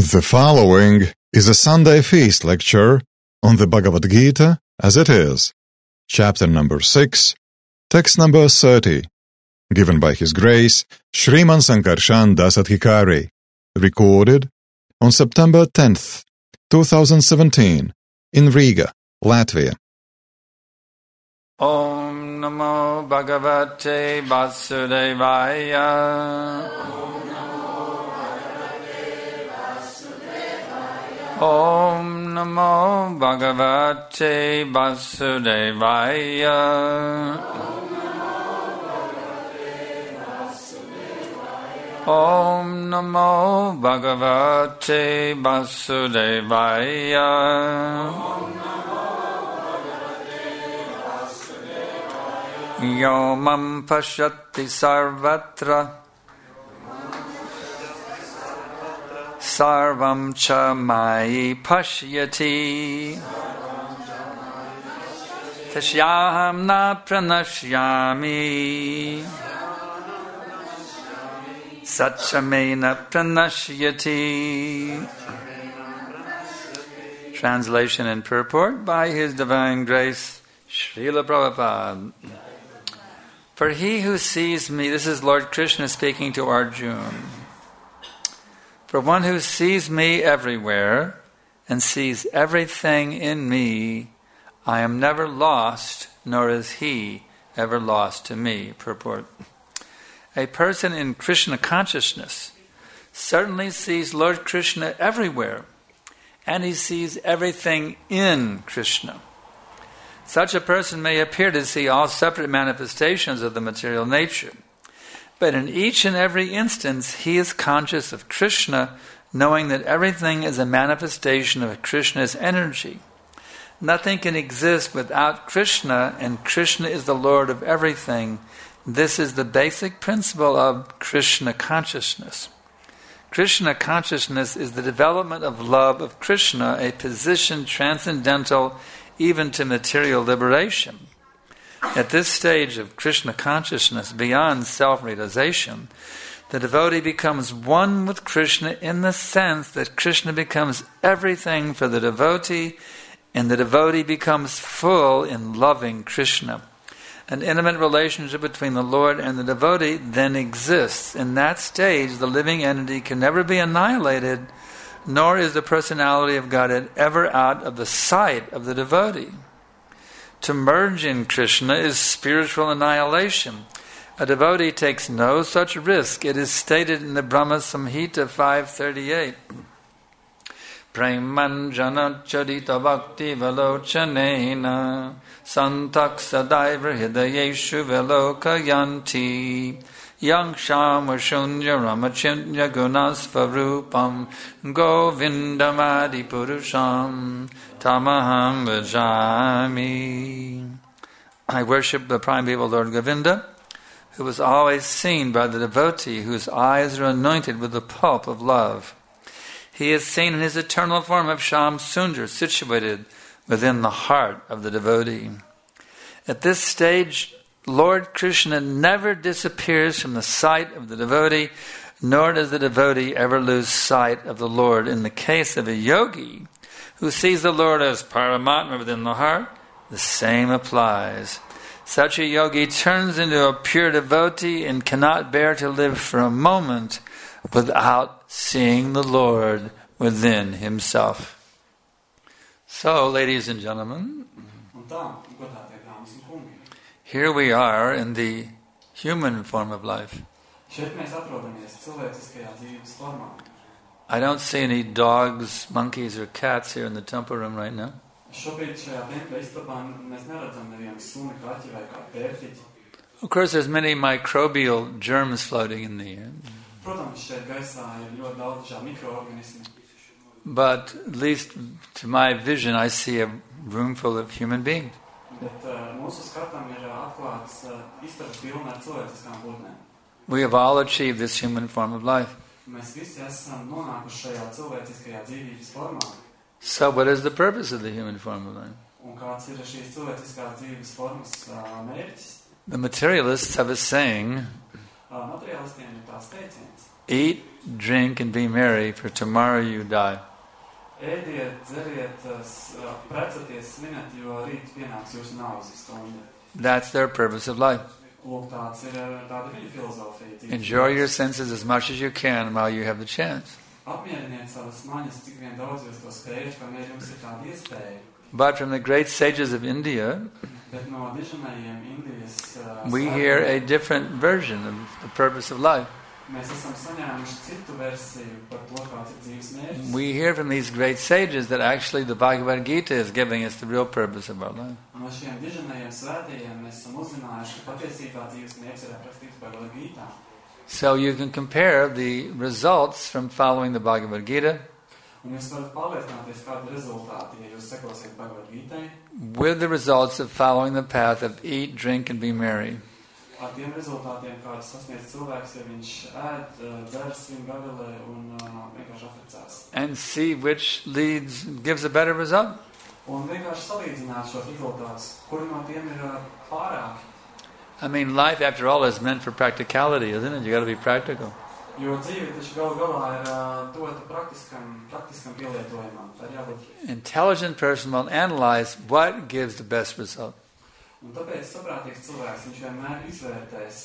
The following is a Sunday feast lecture on the Bhagavad Gita as it is, chapter number 6, text number 30, given by His Grace Shriman Sankarshan Dasadhikari, recorded on September 10th, 2017, in Riga, Latvia. Om Namo Bhagavate Vasudevaya. Om Namo Bhagavate Vasudevaya. Om Namo Bhagavate Vasudevaya. Yo mam pashyati sarvatra sarvam cha mai pashyati tashyaham na pranashyami satchamena pranashyati. Translation and purport by His Divine Grace Srila Prabhupada. For he who sees me, this is Lord Krishna speaking to Arjuna. For one who sees me everywhere and sees everything in me, I am never lost, nor is he ever lost to me. Purport. A person in Krishna consciousness certainly sees Lord Krishna everywhere, and he sees everything in Krishna. Such a person may appear to see all separate manifestations of the material nature, but in each and every instance he is conscious of Krishna, knowing that everything is a manifestation of Krishna's energy. Nothing can exist without Krishna, and Krishna is the Lord of everything. This is the basic principle of Krishna consciousness. Krishna consciousness is the development of love of Krishna, a position transcendental even to material liberation. At this stage of Krishna consciousness, beyond self-realization, the devotee becomes one with Krishna in the sense that Krishna becomes everything for the devotee, and the devotee becomes full in loving Krishna. An intimate relationship between the Lord and the devotee then exists. In that stage, the living entity can never be annihilated, nor is the personality of Godhead ever out of the sight of the devotee. To merge in Krishna is spiritual annihilation. A devotee takes no such risk. It is stated in the Brahma Samhita 538. Premanjana charita bhakti velochanena santak sadaiva hidayeshu velokayanti yang shama shunya ramachinya gunasvarupam govindamadi purusham tamaham vajami. I worship the Prime People Lord Govinda, who is always seen by the devotee whose eyes are anointed with the pulp of love. He is seen in his eternal form of Sham Sundar, situated within the heart of the devotee. At this stage, Lord Krishna never disappears from the sight of the devotee, nor does the devotee ever lose sight of the Lord. In the case of a yogi who sees the Lord as Paramatma within the heart, the same applies. Such a yogi turns into a pure devotee and cannot bear to live for a moment without seeing the Lord within himself. So, ladies and gentlemen, here we are in the human form of life. I don't see any dogs, monkeys, or cats here in the temple room right now. Of course, there's many microbial germs floating in the air. But at least to my vision, I see a room full of human beings. We have all achieved this human form of life. So what is the purpose of the human form of life? The materialists have a saying, Eat, drink, and be merry, for tomorrow you die. Ēdiet, dzeriet, preceties, sviniet, jo rīt pienāks jūsu nāves stunda. That's their purpose of life. Lūk, tāda viņa filozofija. Enjoy your senses as much as you can while you have the chance. Apmieriniet savas maņas, cik vien daudz jūs to spējat, kamēr jums ir tāda iespēja. But from the great sages of India, Bet no diženajiem Indijas we hear a different version of the purpose of life. mēs esam saņēmuši citu versiju par to, kāds ir dzīves mērķis. We hear from these great sages that actually the Bhagavad Gita is giving us the real purpose of our life. No šiem diženajiem svētījiem mēs esam uzzinājuši, ka patiesībā dzīves mērķis ir aprakstīts Bhagavad Gītā. So you can compare the results from following the Bhagavad Gita Un jūs varat pārliecināties, kādi rezultāti, ja jūs sekosiet Bhagavad Gītai, with the results of following the path of eat, drink, and be merry. ar tiem rezultātiem, kādus sasniedz cilvēks, ja viņš ēd, dzer, svin gavilē un vienkārši apprecās. And see which gives a better result. Un vienkārši salīdzināt šos rezultātus, kuri no tiem ir pārāki. I mean, life, after all, is meant for practicality, isn't it? You got to be practical. Jo dzīve taču galu galā ir dota praktiskam pielietojumam. Tā ir jābūt. Intelligent person will analyze what gives the best result. Un tāpēc saprātīgs cilvēks, viņš vienmēr izvērtēs,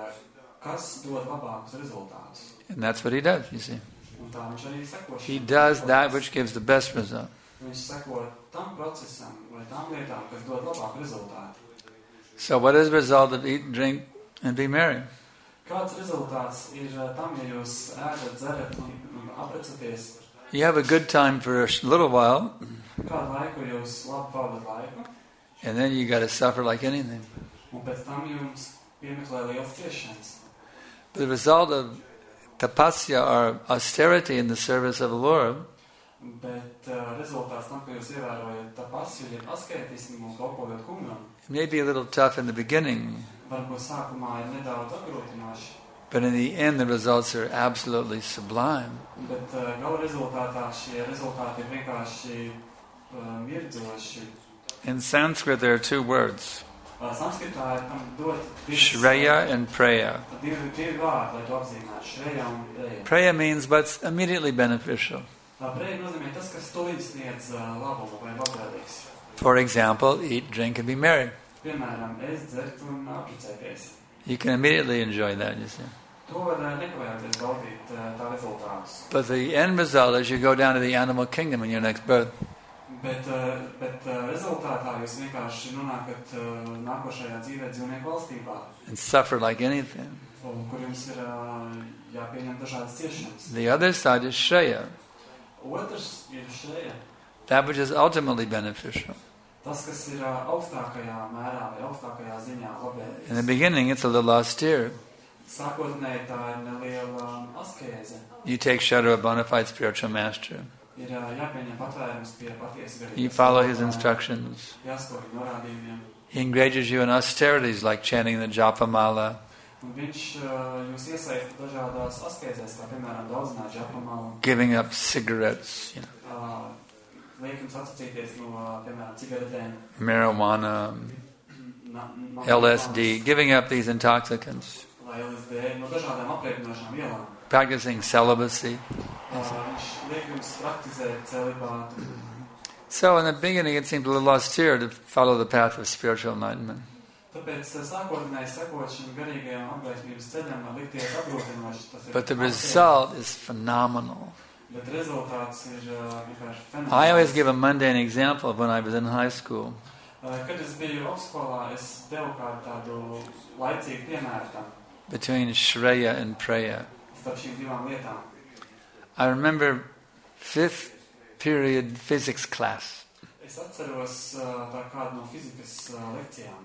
kas dod labākus rezultātus. And that's what he does, you see. Un tā viņš arī seko. He does that which gives the best result. Viņš seko tam procesam vai tām lietām, kas dod labāku rezultātu. So what is the result of eat, drink, and be merry? Kāds rezultāts ir tam, ja jūs ēdat, dzerat un aprecaties? You have a good time for a little while, Kādu laiku jūs labi pavadat laiku, and then you got to suffer like anything. un pēc tam jums piemeklē liels ciešanas. The result of tapasya or austerity in the service of the Lord Bet rezultāts tam, ka jūs ievērojat tapasju, ja asketismu un kalpojat kungam, it may be a little tough in the beginning, varbūt sākumā ir nedaudz apgrūtinoši, but in the end the results are absolutely sublime. bet gala rezultātā šie rezultāti ir vienkārši mirdzoši. In Sanskrit there are two words, Sanskritā ir tam dot Shreya and Preya. divi vārdi, lai to apzīmētu. Shreya un Preya. Preya means what's immediately beneficial. Preja nozīmē tas, kas tūlīt sniedz labumu vai labvēlīgs. For example, eat, drink, and be merry. Piemēram, ēst, dzert un apprecēties. You can immediately enjoy that, you see. To var nekavējoties baudīt tā rezultātus. But the end result is you go down to the animal kingdom in your next birth. Bet rezultātā jūs vienkārši nonākat nākošajā dzīvē dzīvnieku valstībā, And suffer like anything. kur jums ir jāpieņem dažādas ciešanas. The other side is Shreya, Otrs ir šreja. that which is ultimately beneficial. Tas, kas ir augstākajā mērā vai augstākajā ziņā labvēlīgs. In the beginning, it's a little austere. Sākotnēji tā ir neliela askēze. You take shelter of a bona fide spiritual master. Ir jāpieņem patvērums pie patiesa garīgas. You follow his instructions. Jāsko viņa norādījumiem. He engages you in austerities like chanting the Japamala, Un viņš jūs iesaista dažādās askēzēs, kā piemēram daudzināt žapamalu, giving up cigarettes, liek jums atsacīties no, piemēram, cigaretēm, marijuana, LSD, giving up these intoxicants, vai LSD, no dažādām apliecinošām vielām. practicing celibacy. Viņš liek jums praktizēt celibātu. So in the beginning it seemed a little austere to follow the path of spiritual enlightenment. Tāpēc sākotnēji sekot šim garīgajam apgaismības ceļam var likties apgrūtinoši. But the result is phenomenal. Bet rezultāts ir vienkārši fenomenāls. I always give a mundane example of when I was in high school. Kad es biju augstskolā, es devu tādu laicīgu piemēru tam Between Shreya and Preya. starp šīm divām lietām. I remember 5th period physics class. Es atceros tā kādu no fizikas lekcijām.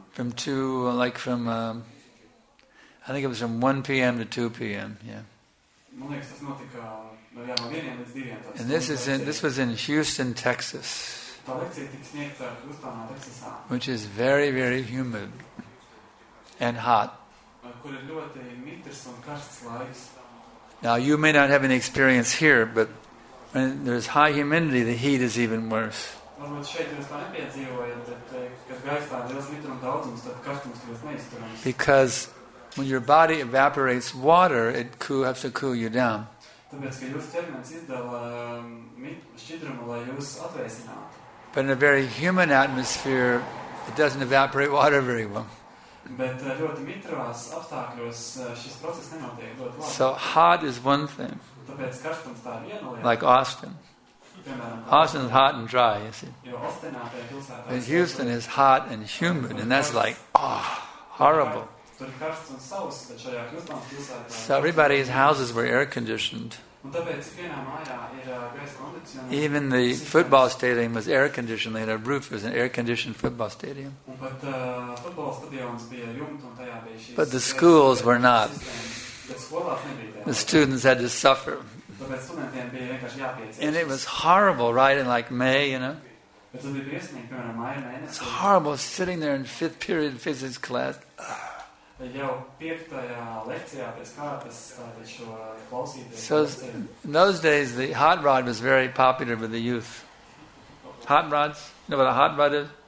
I think it was from 1 p.m. to 2 p.m. Yeah. Man liekas, tas notika no 1 līdz 2. And this was in Houston, Texas, Tā lekcija tika sniegta Hustonā, Teksasā, which is very, very humid and hot. kur ir ļoti mitrs un karsts laiks. Now, you may not have any experience here, but when there's high humidity, the heat is even worse. Varbūt šeit jūs tā nepiedzīvojat, bet, kad gaisā ir liels mitruma daudzums, tad karstums kļūst neizturams. Because when your body evaporates water, it has to cool you down. Tāpēc, ka jūsu ķermenis izdala šķidrumu, lai jūs atvēsinātu. But in a very humid atmosphere, it doesn't evaporate water very well. Bet ļoti mitros apstākļos šis process nenotiek ļoti labi. So hot is one thing. Tāpēc karstums tā ir viena lieta. Like Austin. Austin is hot and dry, you see. Jo Austinā tajā pilsētā. And Houston is hot and humid, and that's like, horrible. Tur ir karsts un sauss, bet šajā Houstonas pilsētā. So everybody's houses were air conditioned. Un tāpēc ikvienā mājā ir gaisa kondicionēts. Even the football stadium was air conditioned. They had a roof. It was an air conditioned football stadium. Un pat futbola stadions bija jumta un tajā bija šīs. But the schools were not. Bet skolās nebija. The students had to suffer. Tāpēc studentiem bija vienkārši jāpieciešas. And it was horrible, right? In like May, you know. Bet tas bija briesmīgi, piemēram, māja mēnesī. It's horrible sitting there in 5th period physics class. Jau 5. lekcijā pēc kārtas tātad šo klausīties. So in those days, the hot rod was very popular with the youth. Hot rods? You know what a hot rod is?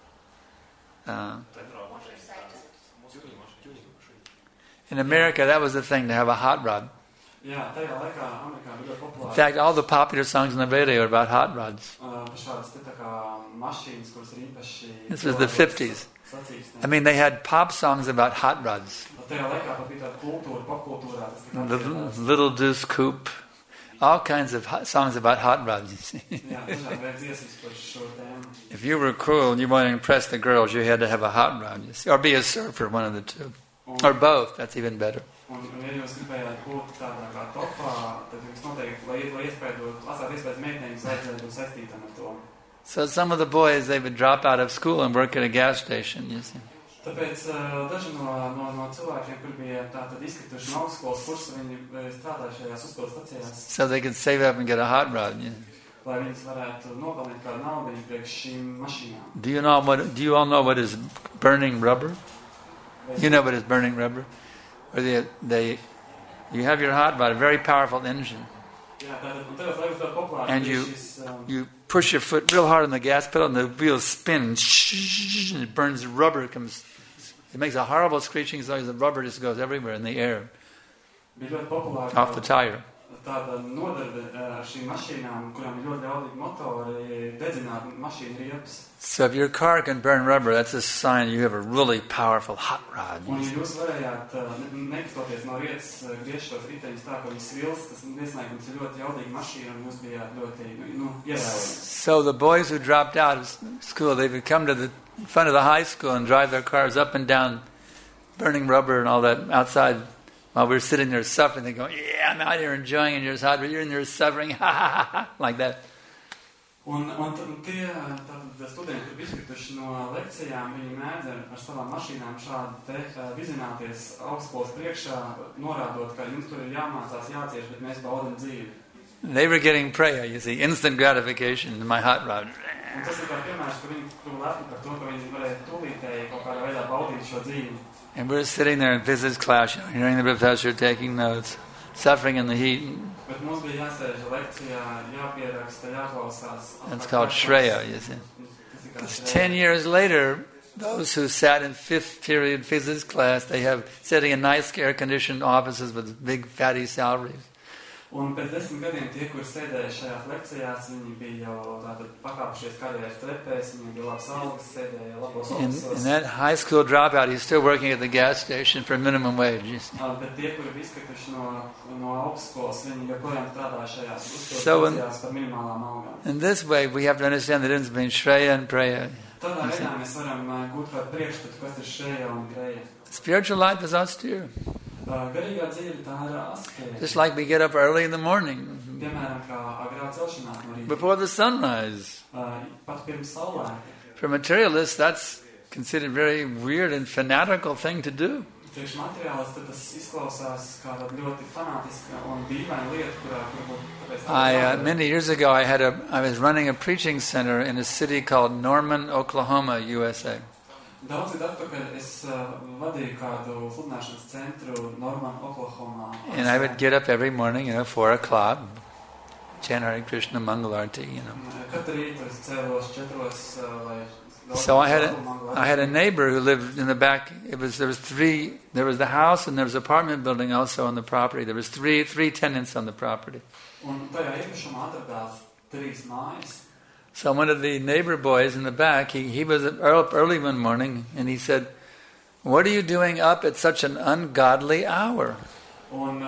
In America, that was the thing, to have a hot rod. Jā, tajā laikā Amerikā bija ļoti populāri. In fact, all the popular songs on the radio are about hot rods. Šādas te tā kā mašīnas, kuras ir īpaši... This was the 50s. I mean, they had pop songs about hot rods. Little Deuce Coupe. All kinds of songs about hot rods, you see. If you were cool and you wanted to impress the girls, you had to have a hot rod, you see. Or be a surfer, one of the two. Or both, that's even better. So some of the boys, they would drop out of school and work at a gas station, you see. Tāpēc daži no cilvēkiem, kur bija tātad izkrituši no augstskolas kursa, viņi strādāja šajās uzkolas stacijās. So they could save up and get a hot rod, you know. Lai viņas varētu nopelnīt kādu naudiņu priekš šīm mašīnām. Do you all know what is burning rubber? You know what is burning rubber? Or you have your hot rod, a very powerful engine. And you push your foot real hard on the gas pedal and the wheels spin. And it burns rubber. It makes a horrible screeching noise. The rubber just goes everywhere in the air. Off the tire. Tāda nodarbe ar šīm mašīnām, kurām ir ļoti ļaudīgi motori, dedzināt mašīnu riepas. So if your car can burn rubber, that's a sign you have a really powerful hot rod. Un ja jūs varējāt nekastoties no rietas griezt šos riteņus tā, ka viņi svilst, tas liecināja, ka jums ir ļoti ļaudīga mašīna un jūs bijāt ļoti ievērojami. So the boys who dropped out of school, they would come to the front of the high school and drive their cars up and down, burning rubber and all that outside. While we're sitting there suffering, they go, yeah, I'm out here enjoying and you're hot, but you're in there suffering, ha, ha, ha, ha, like that. Un tie studenti, kur izkrituši no lekcijām, viņi mēdz ar savām mašīnām šādi te vizināties augstskolas priekšā, norādot, ka jums tur ir jāmācās, jācieš, bet mēs baudam dzīvi. They were getting prayer, you see, instant gratification in my hot rod. Un tas ir kā piemērs, ka viņi kļuva lepni par to, ka viņi varēja tūlītēji kaut kādā veidā baudīt šo dzīvi. And we're sitting there in physics class, hearing the professor taking notes, suffering in the heat. That's called Shreya, you see. Because 10 years later, those who sat in 5th period physics class, they have sitting in nice air-conditioned offices with big fatty salaries. Un pēc 10 gadiem tie, kur sēdēja šajās lekcijās, viņi bija jau tātad pakāpušies karjeras trepēs, viņi bija labs algas, sēdēja labos ofisos. In that high school dropout, he's still working at the gas station for minimum wage. Bet tie, kuri bija izkrituši no augstskolas, viņi joprojām strādāja šajās stacijās par minimālām algām. In this way, we have to understand the difference between Shreya and Preya. Tādā veidā mēs varam gūt kādu priekšstatu, kas ir Shreya un Preya. Spiritual life is austere. Just like we get up early in the morning, before the sunrise. For materialists, that's considered a very weird and fanatical thing to do. Many years ago, I was running a preaching center in a city called Norman, Oklahoma, USA. And I would get up every morning, 4 o'clock, chant Hare Krishna Mangalarti, you know. Katru rītu es cēlos 4, lai So I had a neighbor who lived in the back. There was the house and there was an apartment building also on the property. There was three tenants on the property. Un tajā īpašumā atradās 3 mājas. So one of the neighbor boys in the back, he was up early one morning and he said, "What are you doing up at such an ungodly hour?" Un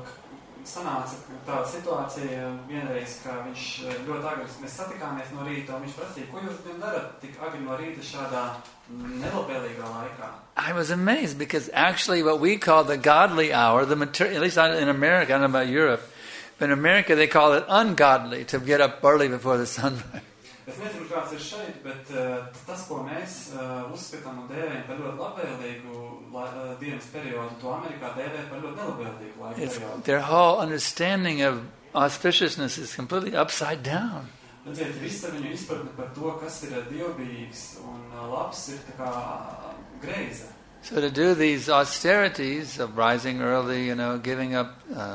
sanāca tāda situācija vienreiz, ka viņš ļoti agri, mēs satikāmies no rīta, un viņš prasīja, ko jūs darat tik agri no rīta šādā nelabvēlīgā laikā? I was amazed because actually what we call the godly hour, at least in America, I don't know about Europe, but in America they call it ungodly to get up early before the sunrise. Es nezinu, kāds ir šeit, bet tas, ko mēs uzskatām un dēvējam par ļoti labvēlīgu dienas periodu, to Amerikā dēvē par ļoti nelabvēlīgu laika periodu. Their whole understanding of auspiciousness is completely upside down. Redziet, visa viņu izpratne par to, kas ir dievbijīgs un labs, ir tā kā greiza. So to do these austerities of rising early, giving up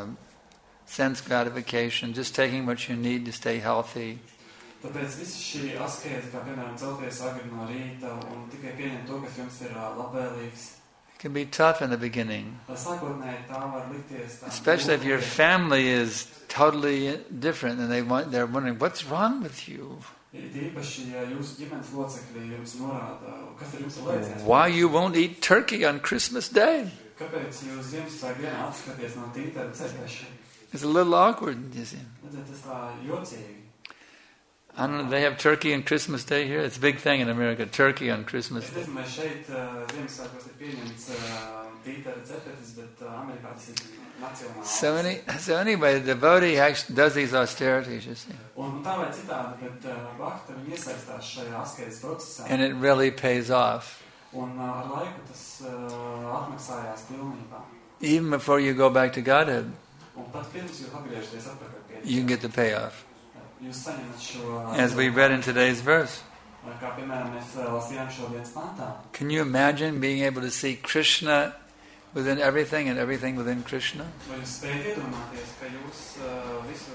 sense gratification, just taking what you need to stay healthy, tāpēc visi šī askēze, kā piemēram celties agri no rīta un tikai pieņemt to, kas jums ir labvēlīgs. It can be tough in the beginning. Sākotnēji tā var likties tā. Especially if your family is totally different and they're wondering, what's wrong with you? Īpaši, ja jūsu ģimenes locekļi jums norāda, kas ir jums lēciens. Why you won't eat turkey on Christmas Day? Kāpēc jūs Ziemassvētku dienā atskaties no tītara cepēšana? It's a little awkward, you see. Redziet, tas tā jocīgi. I don't know, they have turkey on Christmas Day here? It's a big thing in America, turkey on Christmas Day. Es nezinu, šeit Ziemassvētkos ir pieņemts tītara cepetis, bet Amerikā tas ir nacionāls. So anyway, the devotee actually does these austerities, you see. Un tā vai citādi, bet bhakta viņi iesaistās šajā asketes procesā. And it really pays off. Un ar laiku tas atmaksājās pilnībā. Even before you go back to Godhead, Un pat pirms jūs atgriežaties atpakaļ pie you can get the payoff. Jūs saņemat šo... As we read in today's verse. Kā piemēram mēs lasījām šodienas pantā. Can you imagine being able to see Krishna within everything and everything within Krishna? Vai jūs spējat iedomāties, ka jūs visu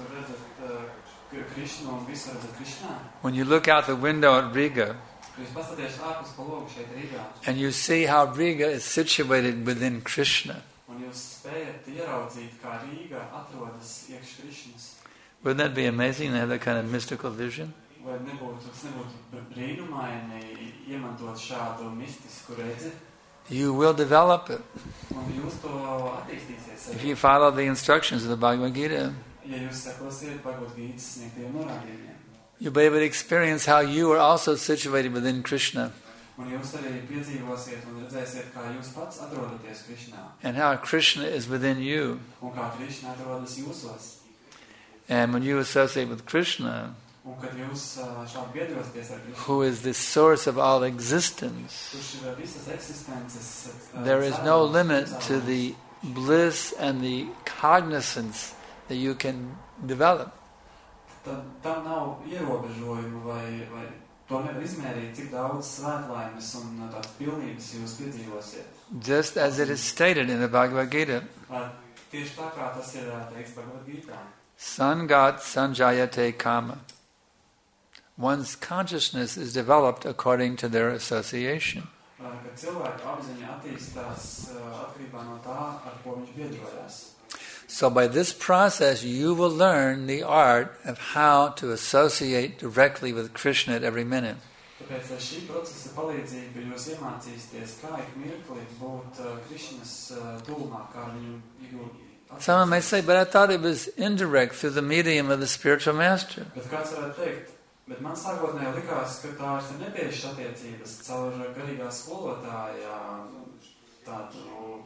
redzat Krishnu un visu redzat Krishnā? When you look out the window at Riga, Jūs paskaties ārpus pa logu šeit Rīgā. and you see how Riga is situated within Krishna. Un jūs spējat ieraudzīt, kā Rīga atrodas iekš Krishnas. Wouldn't that be amazing to have that kind of mystical vision? Vai nebūtu brīnumaini iemantot šādu mistisku redzi? You will develop it Un jūs to attīstīsiet. if you follow the instructions of the Bhagavad Gita. Ja jūs sekosiet Bhagavad Gītas sniegtiem norādījumiem. You'll be able to experience how you are also situated within Krishna Un jūs arī piedzīvosiet un redzēsiet, kā jūs pats atrodaties Krishnā. and how Krishna is within you. Un kā Krishna atrodas jūsos. And when you associate with Krishna, Un kad jūs šādi biedrosieties ar Krishnu, who is the source of all existence, kurš ir visas eksistences, there is no limit to the bliss and the cognizance that you can develop. Tad tam nav ierobežojumu vai to nevar izmērīt, cik daudz svētlaimes un tādas pilnības jūs piedzīvosiet. Just as it is stated in the Bhagavad Gita, Tieši tā kā tas ir teikts Bhagavad Gītā. Sangat sanjayate kama. One's consciousness is developed according to their association. Kad cilvēka apziņa attīstās atkarībā no tā, ar ko viņš biedrojās. So by this process, you will learn the art of how to associate directly with Krishna at every minute. Tāpēc ar šī procesa palīdzību jūs iemācīsieties, kā ik mirkli būt Krishnas tuvumā, kā viņu Someone may say, but I thought it was indirect through the medium of the spiritual master. Bet kāds varētu teikt, bet man sākotnēji likās, ka tās ir netiešas attiecības caur garīgā skolotāja tādu...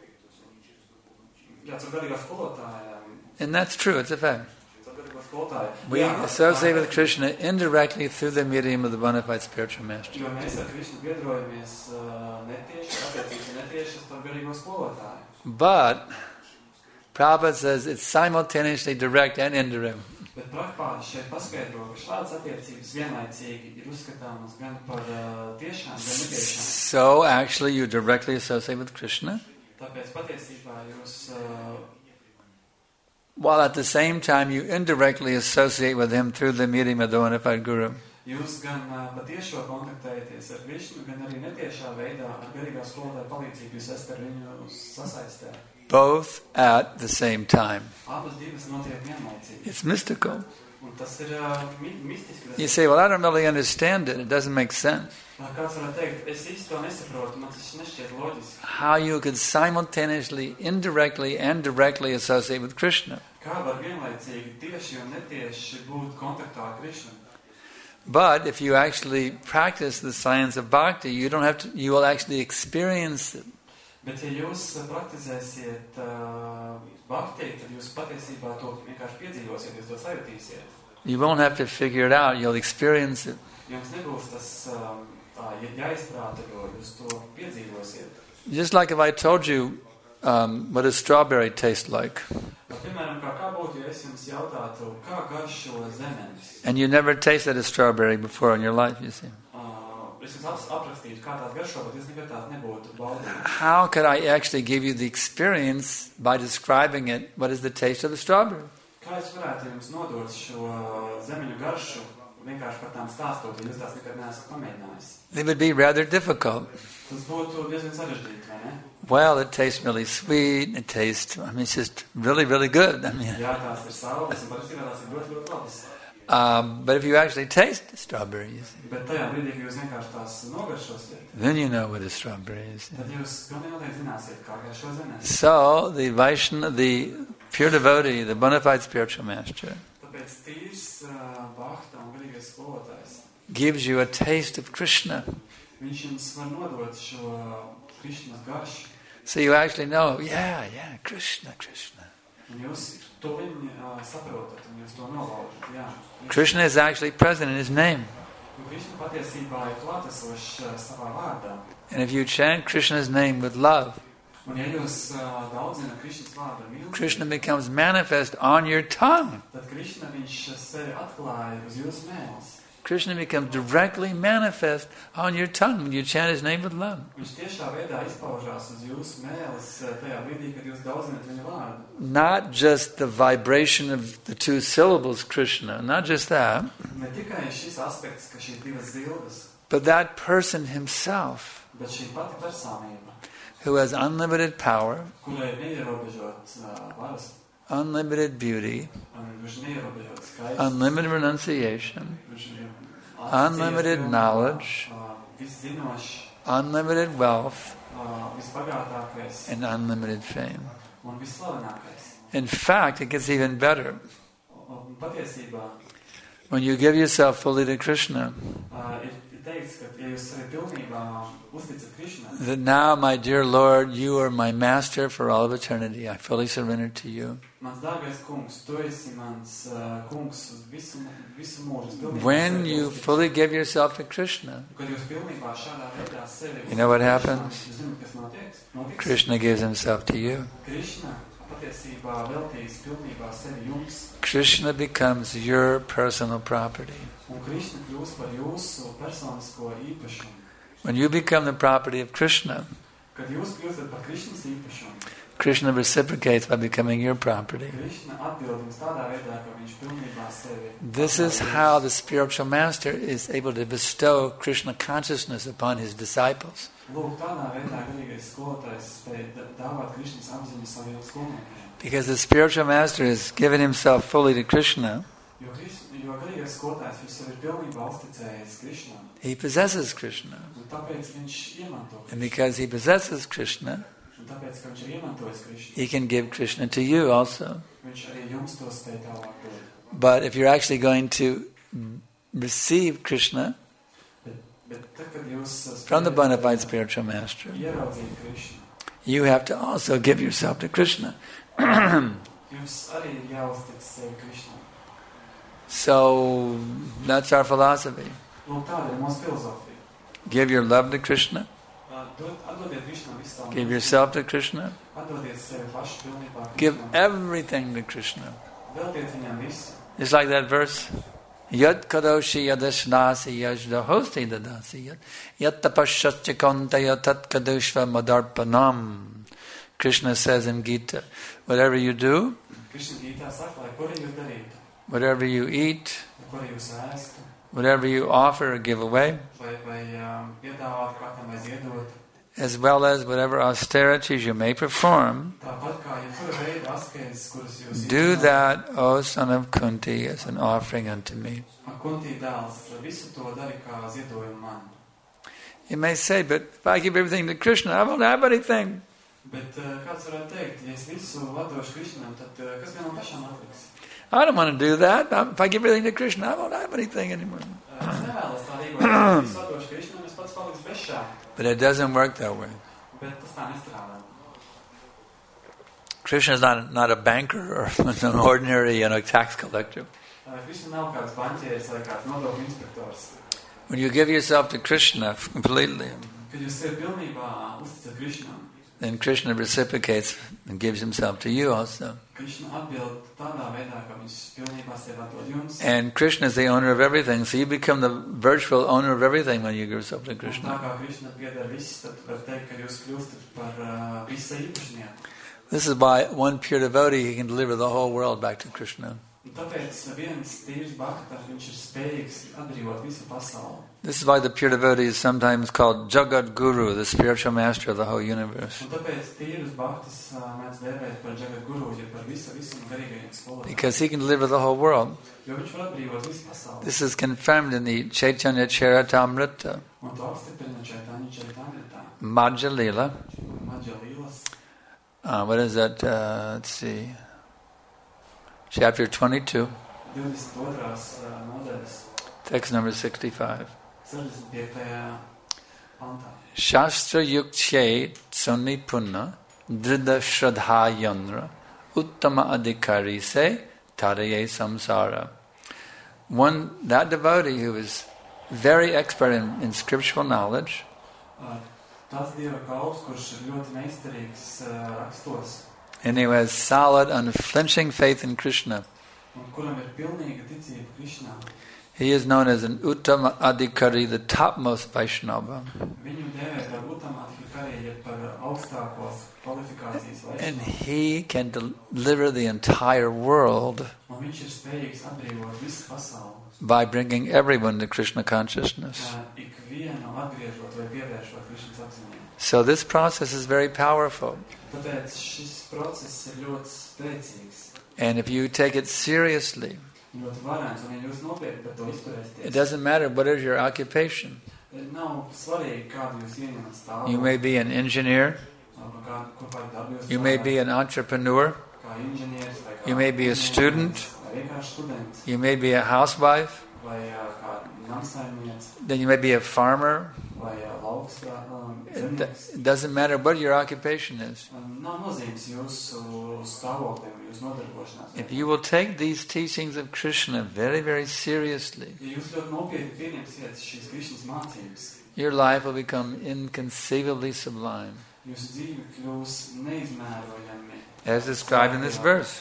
Jā, caur garīgā skolotāja. And that's true, it's a fact. Caur garīgā skolotāja. We associate with Krishna indirectly through the medium of the bona fide spiritual master. Jo mēs ar Krishnu biedrojamies netieši, attiecības netiešas caur garīgo skolotāju. But Prabhupada says it's simultaneously direct and indirect. Bet Prabhupada šeit paskaidro, ka šādas attiecības vienlaicīgi ir uzskatāmas gan par tiešām, gan netiešām. So actually you directly associate with Krishna. Tāpēc patiesībā jūs while at the same time you indirectly associate with him through the medium of the bona fide guru. Jūs gan patiešo kontaktējaties ar Krišnu, gan arī netiešā veidā ar garīgā skolotāja palīdzību jūs esat ar viņu sasaistē. Both at the same time. Abas divas notiek vienlaicīgi. It's mystical. Un tas ir mistiski. You say, well, I don't really understand it. It doesn't make sense. Kāds varētu teikt, es īsti to nesaprotu, man tas nešķiet loģiski. How you could simultaneously, indirectly, and directly associate with Krishna. Kā var vienlaicīgi tieši un netieši būt kontaktā ar Krišnu? But if you actually practice the science of bhakti, you will actually experience it. Bet ja jūs praktizēsiet bhakti, tad jūs patiesībā to vienkārši piedzīvosiet, jūs to sajutīsiet. You won't have to figure it out, you'll experience it. Jums nebūs tas jāizprāta, jūs to piedzīvosiet. Just like if I told you what a strawberry tastes like. Piemēram, kā būtu, ja es jums jautātu, kā garšo zemenes? And you never tasted a strawberry before in your life, you see. Es jums aprakstītu, kā tās garšo, bet es nekad tās nebūtu baudījis. How could I actually give you the experience by describing it? What is the taste of the strawberry? Kā es varētu jums nodot šo zemeņu garšu, vienkārši par tām stāstot, ja jūs tās nekad neesat pamēģinājis? It would be rather difficult. Tas būtu diezgan sarežģīti, vai ne? Well, it tastes really sweet. It's just really, really good. Jā, tās ir saldas, un patiesībā tās ir ļoti, ļoti labas. But if you actually taste the strawberry, you see, Bet tajā brīdī, ka jūs vienkārši tās nogaršosiet, then you know what a strawberry is. tad jūs noteikti zināsiet, kā garšo zemes. So, the Vaishnava, the pure devotee, the bona fide spiritual master, Tāpēc tīrs bhakta un garīgais skolotājs, gives you a taste of Krishna. viņš jums var nodot šo Krišnas garšu. So you actually know, Krishna. Un jūs to viņi saprotat, un jūs to nolaužat, jā. Krishna is actually present in his name. Un Krišna patiesībā ir klātesošs savā vārdā. And if you chant Krishna's name with love, Un ja jūs daudzināt Krišnas vārdu mīlestību, Krishna becomes manifest on your tongue. tad Krišna viņš sevi atklāja uz jūsu mēles. Krishna becomes directly manifest on your tongue when you chant his name with love. Viņš tiešā veidā izpaužās uz jūsu mēles tajā brīdī, kad jūs daudzināt viņa vārdu. Not just the vibration of the two syllables Krishna, not just that, Ne tikai šis aspekts, ka šīs divas zilgas, but that person himself bet šī pati personība, who has unlimited power, kurai ir neierobežots varas, unlimited beauty, un viņš neierobežot skaists, unlimited renunciation, viņš ir unlimited knowledge, viszinošs, unlimited wealth, visbagātākais and unlimited fame. un visslavenākais. In fact, it gets even better. Un patiesībā When you give yourself fully to Krishna, ir teikts, ka ja jūs arī pilnībā uzticat Krišnai, that now, my dear Lord, you are my master for all of eternity. I fully surrender to you. mans dārgais kungs, tu esi mans kungs uz visu mūžu. When you fully give yourself to Krishna, Kad jūs pilnībā šādā veidā sevi You know what happens? Jūs zināt, kas notiks? Krishna gives himself to you. Krišna patiesībā veltīs pilnībā sevi jums, Krishna becomes your personal property. un Krišna kļūs par jūsu personisko īpašumu. When you become the property of Krishna, Kad jūs kļūstat par Krišnas īpašumu, Krishna reciprocates by becoming your property. Krišna atbild jums tādā veidā, ka viņš pilnībā sevi This is how the spiritual master is able to bestow Krishna consciousness upon his disciples. Lūk, tādā veidā garīgais skolotājs spēj dāvāt Krišnas apziņu saviem skolniekiem. Because the spiritual master has given himself fully to Krishna, Jo garīgais skolotājs viņš sevi ir pilnībā uzticējis Krišnam, he possesses Krishna. un tāpēc viņš iemanto And Krišnu. because he possesses Krishna, Un tāpēc, ka viņš ir iemantojis Krišnu, he can give Krishna to you also. viņš arī jums to spēj tālāk dot. But if you're actually going to receive Krishna Bet tad, kad jūs from the bona fide spiritual master, ieraudzīt Krišnu, you have to also give yourself to Krishna. jums arī ir jāuztic sevi Krišnam. So that's our philosophy. Lūk, tāda ir mūsu filozofija. Give your love to Krishna. Atdodiet Krišnam visu savu Give mīlestību. yourself to Krishna. Atdodiet sevi pašu pilnībā Give Krišnam. everything to Krishna. Veltiet viņam visu. It's like that verse. Yad kadoshi yadashnasi yajdahosti dadasi yad tapashascha kontaya tat kadoshva madarpanam Krishna says in Gita, whatever you do, Krishna Gītā saka, lai kuri jūs darītu, whatever you eat, lai kuri jūs ēstu, whatever you offer or give away, vai piedāvātu kādam vai ziedotu, as well as whatever austerities you may perform, tāpat kā jebkura veida asketes, kuras jūs do that, O son of Kunti, as an offering unto me. Kunti dēls, visu to dari kā ziedojumu man. You may say, but if I give everything to Krishna, I won't have anything. Bet kāds varētu teikt, ja es visu atdošu Krishnam, tad kas man pašam atliks? I don't want to do that. If I give everything to Krishna, I won't have anything anymore. Es nevēlos tā rīkot, ja es visu atdošu Krishnam, es pats paliks bez šā. But it doesn't work that way. Bet tas tā nestrādā. Krishna is not a banker or an ordinary tax collector. Krishna nav kāds banķieris vai kāds nodokļu inspektors. When you give yourself to Krishna completely, Kad jūs sevi pilnībā uzticat Krishnam, then Krishna reciprocates and gives himself to you also. Krishna atbild tādā veidā, ka viņš pilnībā sevi atdod jums. And Krishna is the owner of everything, so you become the virtual owner of everything when you give yourself to Un tā Krishna. kā Krishna pieder viss, tad var teikt, ka jūs kļūstat par visa īpašnieku. This is why one pure devotee, he can deliver the whole world back to Krishna. Un tāpēc viens tīrs bhakta, viņš ir spējīgs atbrīvot visu pasauli. This is why the pure devotee is sometimes called Jagat Guru, the spiritual master of the whole universe. Un tāpēc tīrus bhaktas mēdz dēvēt par Jagat Guru, ja par visu garīgajiem skolotājiem. Because he can deliver the whole world. Jo viņš var atbrīvot visu pasauli. This is confirmed in the Chaitanya Charitamrita, Un to apstiprina Chaitanya Charitamrita, Madhya Lila. Madhya Līlas. What is that? Let's see. Chapter 22, 22. Nodaļas, text number 65. 65. pantā. Shastra yukche sonipuna drida shraddha yandra uttama adhikari se taraye samsara. That devotee who is very expert in scriptural knowledge, Tas Dieva kalps, kurš ir ļoti meistarīgs rakstos, and who has solid, unflinching faith in Krishna, un kuram ir pilnīga ticība Krishnā. he is known as an Uttama Adhikari, the topmost Vaishnava. Viņu dēvē par Uttamadhikari, jeb par augstākos kvalifikācijas And Vaishnava. he can deliver the entire world Un viņš ir spējīgs atbrīvot visu pasauli, by bringing everyone to Krishna consciousness. ikvienu atgriežot vai pievēršot Krishnas apziņai. So this process is very powerful. Tāpēc šis process ir ļoti spēcīgs, And if you take it seriously, ļoti varens, un ja jūs nopietni par to it izturēsieties, doesn't matter what is your occupation. nav svarīgi, kādu jūs ieņemat stāvu, You may be an engineer, kur kādu darbu jūs you may be an entrepreneur, kā inženieris, vai kā you may be a student, vai vienkārši students, you may be a housewife, vai kā namsaimnieks, then you may be a farmer. vai lauks It zemnieks. doesn't matter what your occupation is. Nav nozīmes jūsu stāvoklim, jūsu nodarbošanās. If you will take these teachings of Krishna very, very seriously, Ja jūs ļoti nopietni pieņemsiet šīs Krišnas mācības, your life will become inconceivably sublime, jūsu dzīve kļūs neizmērojami, as described in this verse.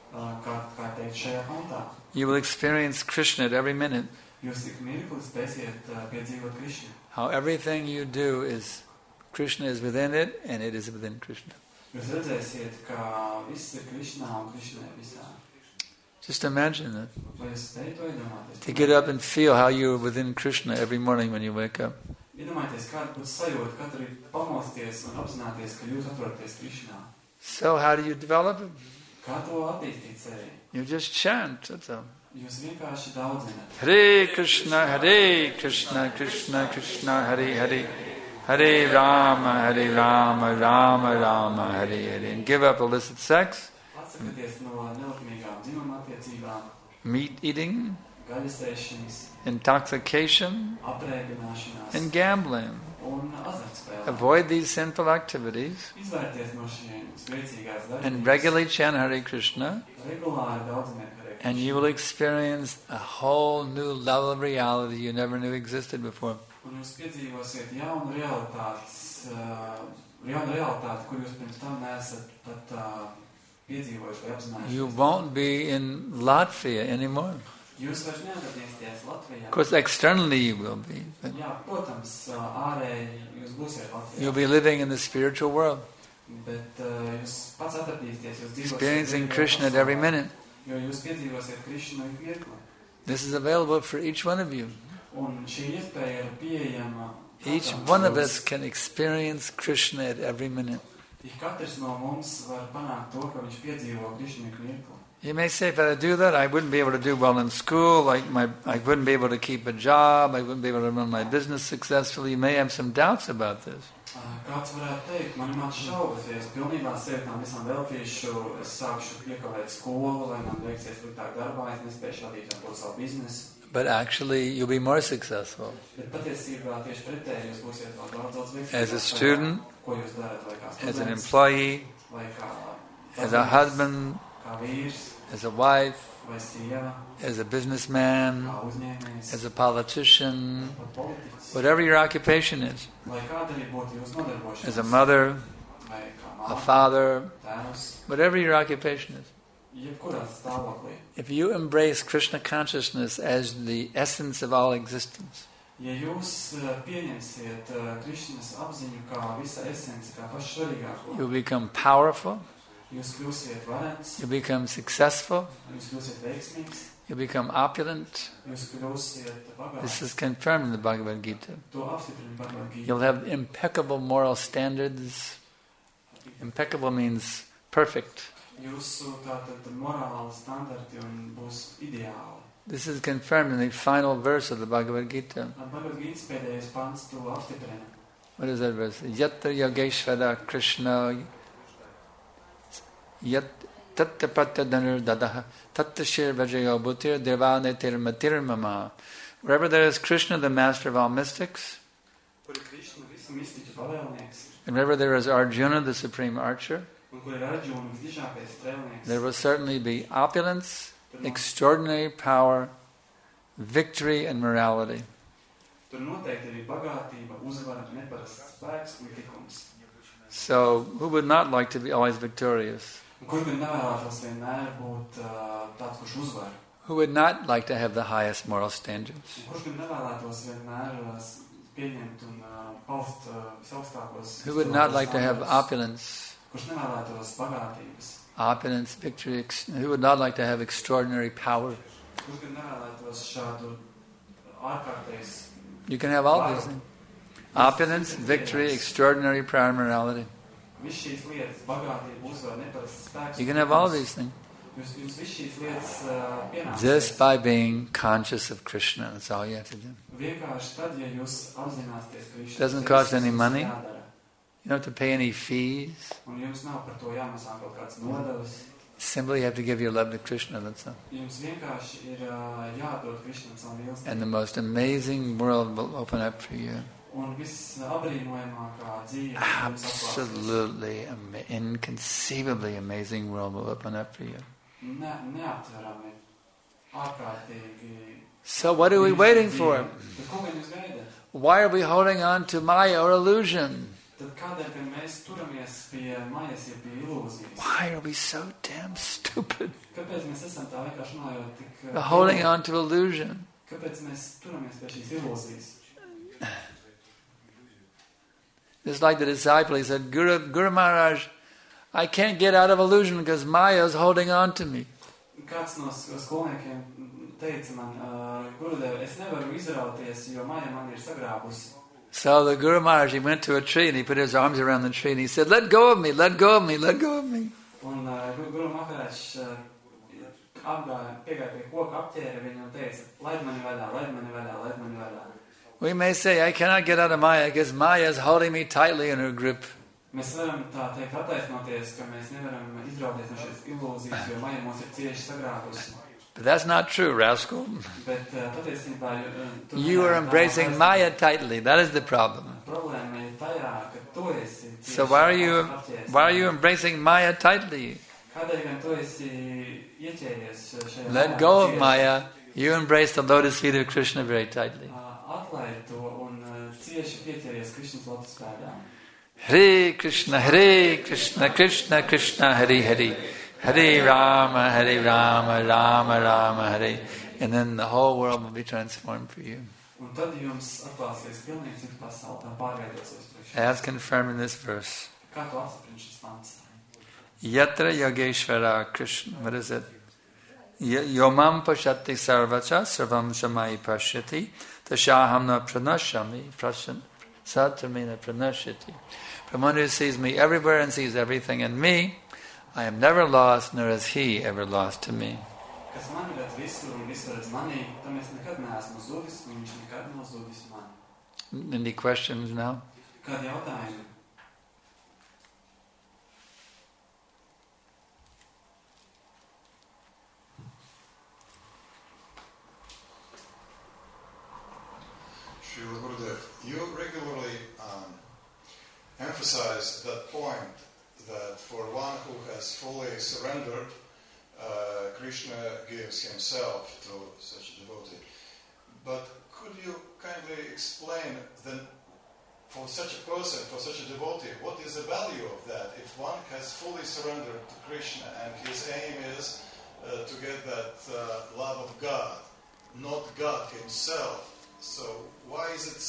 kā teikt šajā pantā. You will experience Krishna at every minute. Jūs ik mirkli spēsiet piedzīvot Krišnu. How everything you do is, Krishna is within it, and it is within Krishna. Jūs redzēsiet, ka viss ir Krišnā un Krišnā ir visā. Just imagine that. Vai jūs spējat to iedomāties? To get up and feel how you are within Krishna every morning when you wake up. Iedomājieties, kāda būtu sajūta katru rītu pamosties un apzināties, ka jūs atrodaties Krišnā. So how do you develop it? Kā to attīstīt sevī? You just chant. That's all. Jūs vienkārši daudzināt. Hare Krishna, Krishna Krishna, Hare Hare. Hare Rama, Rama Rama, Hare Hare. And give up illicit sex, Atsakieties no nelikumīgām dzimuma attiecībām, meat eating, gaļasēšanas, intoxication, aprēķināšanās and gambling. un azartspēlēm. Avoid these sinful activities Izvērties no šiem spēcīgās and darbības, regularly chant Hare Krishna, regulāri daudziniet Hare and you will experience a whole new level of reality you never knew existed before. Un jūs piedzīvosiet jaunu realitāti, kur jūs pirms tam neesat pat piedzīvojuši vai apzinājuši. You won't be in Latvia anymore. Jūs vairs neatradīsieties Latvijā. Of course, externally you will be, but Jā, protams, ārēji jūs būsiet Latvijā. you'll be living in the spiritual world. Bet jūs pats atradīsieties, jūs dzīvosiet experiencing brīvajā Krishna at pasaulē, every minute. Jo jūs piedzīvosiet Krishnu ik mirkli. This is available for each one of you. Un šī iespēja ir pieejama. Each one of us can experience Krishna at every minute. Ik katrs no mums var panākt to, ka viņš piedzīvo Krishnu ik mirkli. You may say, if I do that, I wouldn't be able to do well in school, I wouldn't be able to keep a job, I wouldn't be able to run my business successfully. You may have some doubts about this. Kāds varētu teikt, man ir mans šaubas, ja es pilnībā sevi tam visam veltīšu, es sākšu iekavēt skolu, vai man veiksies sliktāk darbā, es nespēšu vadīt varbūt savu biznesu. But actually, you'll be more successful. Bet patiesībā tieši pretēji jūs būsiet vēl daudz veiksmīgāk. As a student, ko jūs darat, vai kā students, as an employee, vai kā as a husband, kā vīrs, as a wife, vai sieva, as a businessman, kā uzņēmējs, as a politician, pat politiķis, whatever your occupation is, lai kāda arī būtu jūs nodarbošanās, as a mother, vai kā a māma, father, tēvs, whatever your occupation is. jebkurā stāvoklī. If you embrace Krishna consciousness as the essence of all existence, Ja jūs pieņemsiet Krišnas apziņu kā visa esence, kā pašu svarīgāko, you become powerful, jūs kļūsiet varens, you become successful, jūs kļūsiet veiksmīgs, you become opulent. jūs kļūsiet This bagāts. is confirmed in the Bhagavad Gita. To apstiprina Bhagavad Gīta. You'll have impeccable moral standards. Impeccable means perfect. Jūsu tātad morāli standarti un būs ideāli. This is confirmed in the final verse of the Bhagavad Gita. Bhagavad Gītas pēdējais pants to apstiprina. What is that verse? Yatra yogeshvara Krishna yat tatta patta dhanur dadaha tatta shir vajayo bhutir devanetir matir mama. Wherever there is Krishna, the master of all mystics, Kur ir Krišna visu mistiķu pavēlnieks, and wherever there is Arjuna, the supreme archer, un kur ir Arjuna visdižākais strēlnieks, there will certainly be opulence, extraordinary power, victory, and morality. tur noteikti ir bagātība, uzvara, neparasts spēks un tikums. So, who would not like to be always victorious? Un kur gan nevēlētos vienmēr būt tāds, kurš uzvar? Who would not like to have the highest moral standards? Un kurš gan nevēlētos vienmēr pieņemt un paust visaugstākos? Who would not like to have opulence? Kurš nevēlētos bagātības? Opulence, victory. Who would not like to have extraordinary power? Kurš gan nevēlētos šādu ārkārtējas? You can have all these things. Opulence, victory, extraordinary power, and morality. Viss šīs lietas, bagātība, uzvara, neparasts spēks. You can have all these things. Jums viss šīs lietas pienāks. Just by being conscious of Krishna. That's all you have to do. Vienkārši tad, ja jūs apzināsieties Krišnu. Doesn't cost any money. Jādara. You don't have to pay any fees. Un jums nav par to jāmaksā kaut kāds nodevs. Simply you have to give your love to Krishna. That's all. Jums vienkārši ir jādod Krišnam savu mīlestību. And the most amazing world will open up for you. Un viss apbrīnojamākā dzīve jums atklāsies. Absolutely, inconceivably amazing world will open up for you. Neaptverami, ārkārtīgi. So what are we waiting for? Tad ko gan jūs gaidat? Why are we holding on to Maya or illusion? Tad kādēļ gan mēs turamies pie majas, ja pie ilūzijas? Why are we so damn stupid? Kāpēc mēs esam tā vienkārši runājot tik... Holding on to illusion. Kāpēc mēs turamies pie šīs ilūzijas? It's like the disciple, he said, Guru Maharaj, I can't get out of illusion because Maya is holding on to me. Kāds no skolniekiem teica man, Gurudev, es nevaru izrauties, jo maja man ir sagrābusi. So the Guru Maharaj, he went to a tree and he put his arms around the tree and he said, let go of me, let go of me, let go of me. Un Guru Maharaj piegāja pie koka, apķēra viņu un teica, laid mani vaļā, laid mani vaļā, laid mani vaļā. We may say, I cannot get out of Maya because Maya is holding me tightly in her grip. Mēs varam tā teikt attaisnoties, ka mēs nevaram izrauties no šīs ilūzijas, jo maja mūs ir cieši sagrābusi. But that's not true, rascal. Bet patiesībā You are embracing Maya tightly. That is the problem. problēma ir tajā, ka tu esi cieši So why are you embracing Maya tightly? Kādēļ gan tu esi ieķēries šajā Let go of Maya. You embrace the lotus feet of Krishna very tightly. Atlaid to un cieši pieķeries Krišnas lotus pēdām. Hare Krishna, Krishna Krishna, Hare Hare. Hare Rama, Rama Rama, Hare. And then the whole world will be transformed for you. Un tad jums atklāsies pilnīgi cita pasaule, tā pārveidosies priekšā. As confirmed in this verse. Kā tu apstiprini šis pants? Yatra Yogeshvara Krishna, what is it? Yomam Pashati Sarvacha Sarvam Shamai Pashyati Tashahamna Pranashami Satamina Pranashati. From one who sees me everywhere and sees everything in me, I am never lost, nor is he ever lost to me. Kas mani redz visur un visur redz manī, tam es nekad neesmu zudis, un viņš nekad nav zudis mani. Any questions now? Kādi jautājumi? Srila Gurudev, you regularly emphasize that point that for one who has fully surrendered, Krishna gives himself to such a devotee. But could you kindly explain then, for such a person, for such a devotee, what is the value of that if one has fully surrendered to Krishna and his aim is to get that love of God, not God himself? So why is it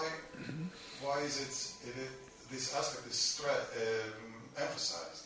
this aspect is emphasized?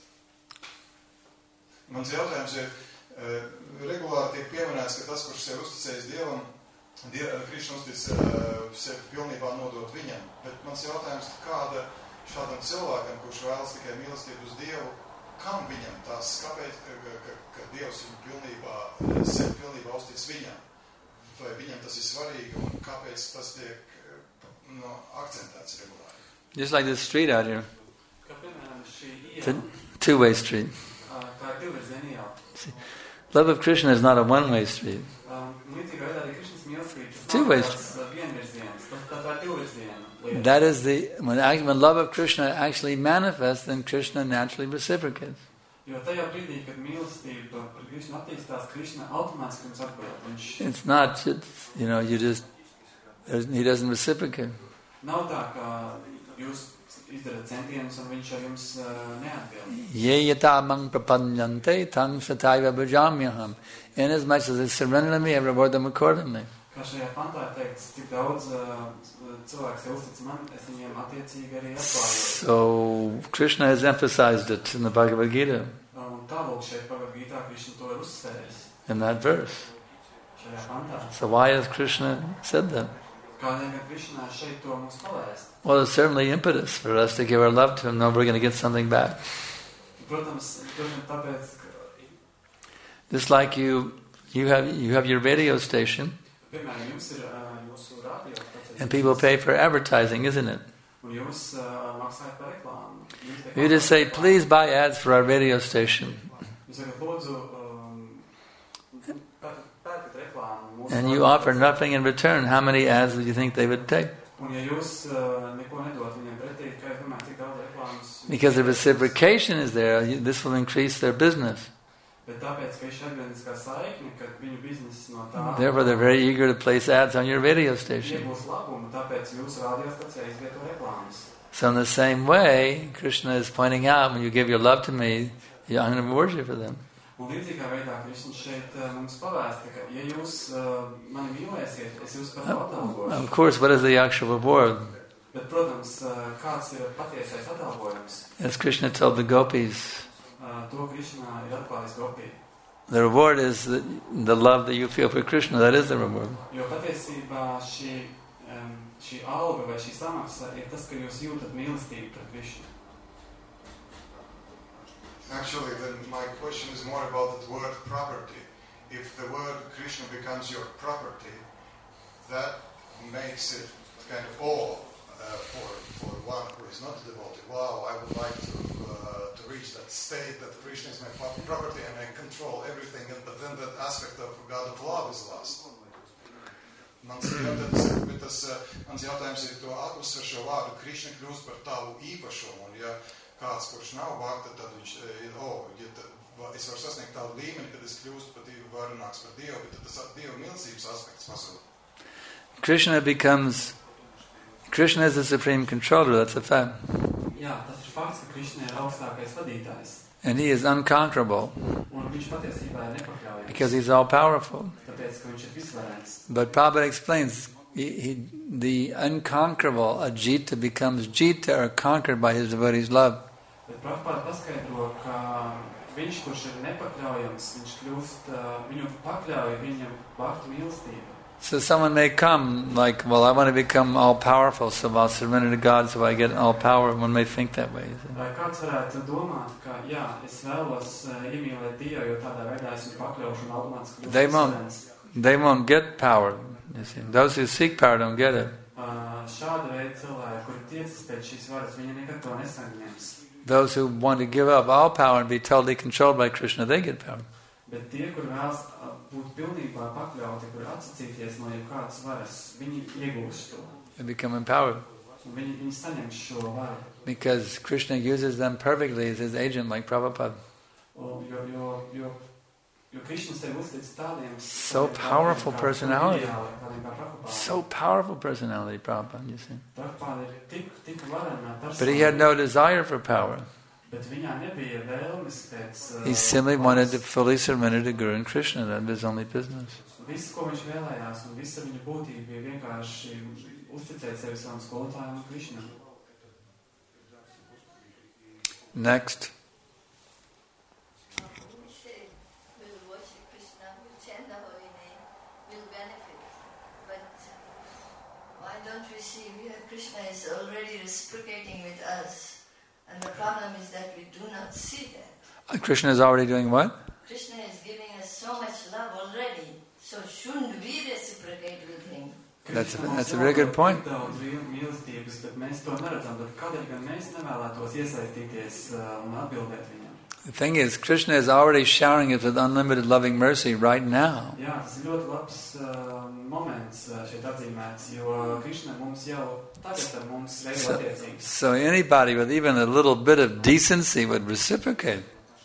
Mans jautājums ir, regulāri tiek pieminēts, ka tas, kurš sev uzticējis Dievam, Krišna uztic sevi pilnībā nodot viņam. Bet mans jautājums, kāda šādam cilvēkam, kurš vēlas tikai mīlestību uz Dievu, kam viņam tas, kāpēc, ka Dievs viņu sevi pilnībā uztic viņam? Vai viņam tas ir svarīgi un kāpēc tas tiek akcentēts regulāri? Just like this street out here. Kā piemēram šī It's a iela, two-way street. kā ir divvirziena iela. Love of Krishna is not a one-way street. Līdzīgā veidā arī Krišnas mīlestība, tas Two-way nav tāds vienvirziens, tā ir divvirziena lieta. That is when love of Krishna actually manifests, then Krishna naturally reciprocates. Jo tajā brīdī, kad mīlestība par Krišnu attīstās, Krišna automātiski mums atbild. It's not, he doesn't reciprocate. Nav tā, ka jūs izdarat centienus un viņš ar jums neatbild. Ye yata mang prapanyante tang sataiva bhajamyaham. Inasmuch as they surrender to me, I reward them accordingly. Kā šajā pantā ir teikts, cik daudz cilvēks jau uztic man, es viņiem attiecīgi arī atklāju. So Krishna has emphasized it in the Bhagavad Gita, Un tālāk šeit Bhagavad Gītā Krišna to ir uzsvēris in that verse. šajā pantā. So why has Krishna said that? Kādēļ gan Krišnā šeit to mums pavēst? Well, it's certainly impetus for us to give our love to him, knowing we're going to get something back. Protams, tāpēc, ka, Just like you have your radio station, piemēram, jums ir jūsu radio stacijas, and people pay for advertising, isn't it? un jūs maksājat par reklāmu. You just say, please buy ads for our radio station. Jūs sakat, lūdzu, pērkat reklāmu mūsu And you radio offer stacijā. nothing in return. How many ads would you think they would take? Un ja jūs neko nedod viņiem pretī, kā es domāju, cik daudz reklāmas... Because the reciprocation is there, this will increase their business. Bet tāpēc, ka ir šī atgādniskā saikne, ka viņu bizness no tā... Therefore, they're very eager to place ads on your radio station. iegūs labumu, tāpēc jūsu radiostacijā izvieto reklāmas. So in the same way, Krishna is pointing out, when you give your love to me, I'm going to reward you for them. Un līdzīgā veidā Krišņš šeit mums pavēsta, ka ja jūs mani mīlēsiet, es jūs par to atalgošu. Of course, what is the actual reward? Bet, protams, kāds ir patiesais atalgojums? As Krishna told the gopis, To Krišnā ir atklājis Gopī. the reward is the love that you feel for Krishna. That is the reward. Jo patiesībā šī alga vai šī samaksa ir tas, ka jūs jūtat mīlestību pret Krišnu. Actually, then my question is more about the word property. If the word Krishna becomes your property, that makes it kind of all for one who is not a devotee. Wow, I would like to reach that state that Krishna is my property and I control everything, but then that aspect of God of love is lost. Mans jautājums ir to uzsver šo vārdu, Krishna kļūst par tavu īpašumu, un ja kāds, kurš nav bhakta, tad viņš es varu sasniegt tādu līmeni, kad es kļūstu par Dievu, varunāks par Dievu, bet tad tas Dieva mīlestības aspekts pazūd. Krishna is the supreme controller, that's a fact. Jā, tas ir fakts, ka Krišna ir augstākais vadītājs. And he is unconquerable, Un viņš patiesībā ir nepakļaujams. because he's all powerful. Tāpēc, ka viņš ir visvarens. But Prabhupada explains, the unconquerable, Ajita, becomes Jita, or conquered by his devotee's love. Bet Prabhupāda paskaidro, ka viņš, kurš ir nepakļaujams, viņš kļūst, viņu pakļauj viņa bhakti mīlestība. So someone may come like, well, I want to become all-powerful, so I'll surrender to God so I get all power. One may think that way. Vai kāds varētu domāt, ka, jā, es vēlos iemīlēt Dievu, jo tādā veidā es viņu pakļaušu un automātiski kļūst. They won't get power. You see. Those who seek power don't get it. Šāda veida cilvēki, kuri tiecas pēc šīs varas, viņi nekad to nesaņems. Those who want to give up all power and be totally controlled by Krishna, they get power. Bet tie, kuri vēlas būt pilnībā pakļauti, kuri atsacīties no jebkādas varas, viņi iegūst to. They become empowered. Un viņi saņem šo varu. Because Krishna uses them perfectly as his agent, like Prabhupada. Jo Krishna sevi uztic tādiem... So powerful personality. So powerful personality, Prabhupada, you see. Prabhupada ir tik varena personality. But he had no desire for power. Bet viņā nebija vēlmes pēc... He simply wanted to fully surrender to Guru and Krishna. That was his only business. Viss, ko viņš vēlējās, un visa viņa būtība bija vienkārši uzticēt sevi savam skolotājam un Krishnam. Next. We say we'll worship Krishna, we'll chant the holy name, we'll benefit. But why don't we see Krishna is already reciprocating with us? And the problem is that we do not see that. Krishna is already doing what? Krishna is giving us so much love already. So shouldn't we reciprocate with him? That's a very good point. The thing is, Krishna is already showering us with unlimited loving mercy right now. So anybody with even a little bit of decency would reciprocate.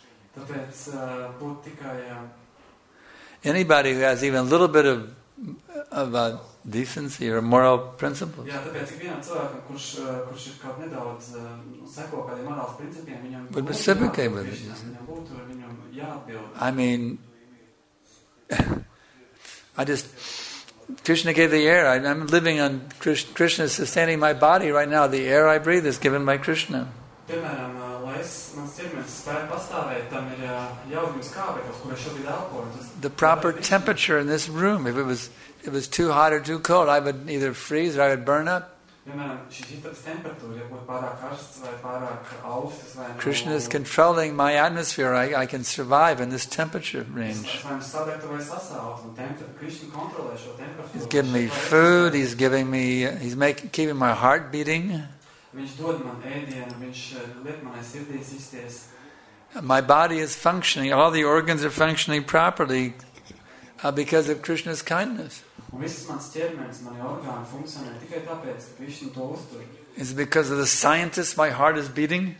Anybody who has even a little bit of decency or moral principles. Would reciprocate with it. I mean, Krishna gave the air. I'm living on Krishna is sustaining my body right now. The air I breathe is given by Krishna. The proper temperature in this room, if it was too hot or too cold, I would either freeze or I would burn up. Krishna is controlling my atmosphere. I can survive in this temperature range. He's giving me food. He's keeping my heart beating. My body is functioning. All the organs are functioning properly because of Krishna's kindness. Is it because of the scientists my heart is beating?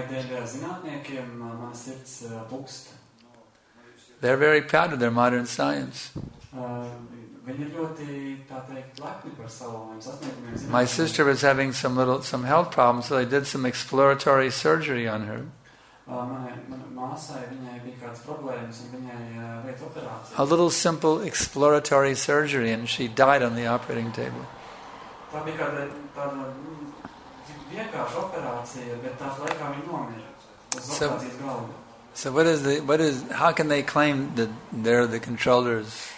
They're very proud of their modern science. My sister was having some health problems, so they did some exploratory surgery on her. A little simple exploratory surgery, and she died on the operating table. So how can they claim that they're the controllers?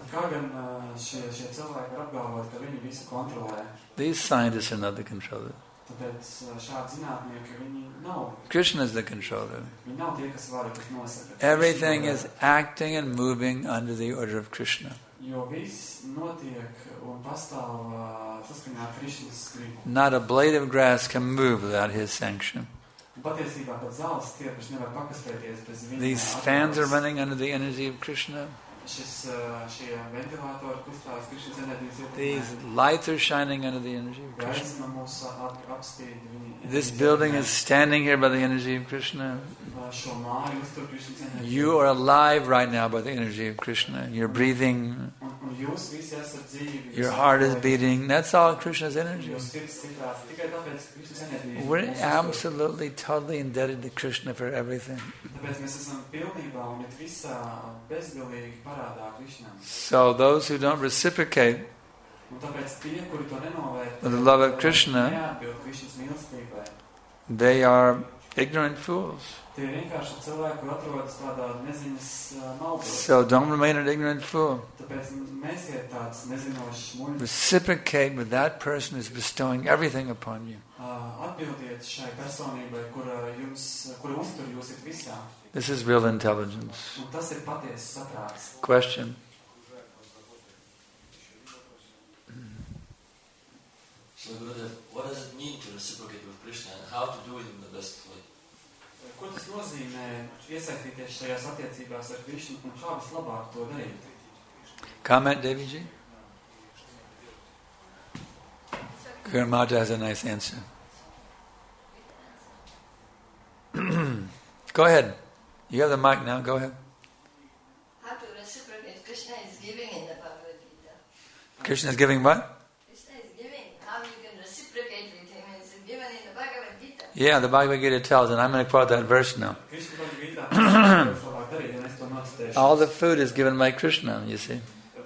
These scientists are not the controllers. Krishna is the controller. Everything is acting and moving under the order of Krishna. Not a blade of grass can move without his sanction. These fans are running under the energy of Krishna. These lights are shining under the energy of Krishna. This building is standing here by the energy of Krishna. You are alive right now by the energy of Krishna. You're breathing. Your heart is beating. That's all Krishna's energy. We're absolutely, totally indebted to Krishna for everything. So those who don't reciprocate with the love of Krishna, they are ignorant fools. Tie ir vienkārši cilvēki, kur atrodas tādā neziņas maldros. So don't remain an ignorant fool. Tāpēc nesiet tāds nezinošs muļķis. Reciprocate with that person who's bestowing everything upon you. Atbildiet šai personībai, kura uztur jūs it visā. This is real intelligence. Un tas ir patiesas saprāts. Question. So, what does it mean to reciprocate with Krishna and how to do it in the best way? Ko tas nozīmē iesaistīties šajās attiecībās ar Krishnu un kā vislabāk to darīt? Comment, Deviji? Gurmata has a nice answer. Go ahead. You have the mic now. Go ahead. How to reciprocate? Krishna is giving in the Bhagavad Gita. Krishna is giving what? Krishna is giving. How you can reciprocate with him is given in the Bhagavad Gita. Yeah, the Bhagavad Gita tells, and I'm going to quote that verse now. All the food is given by Krishna, you see.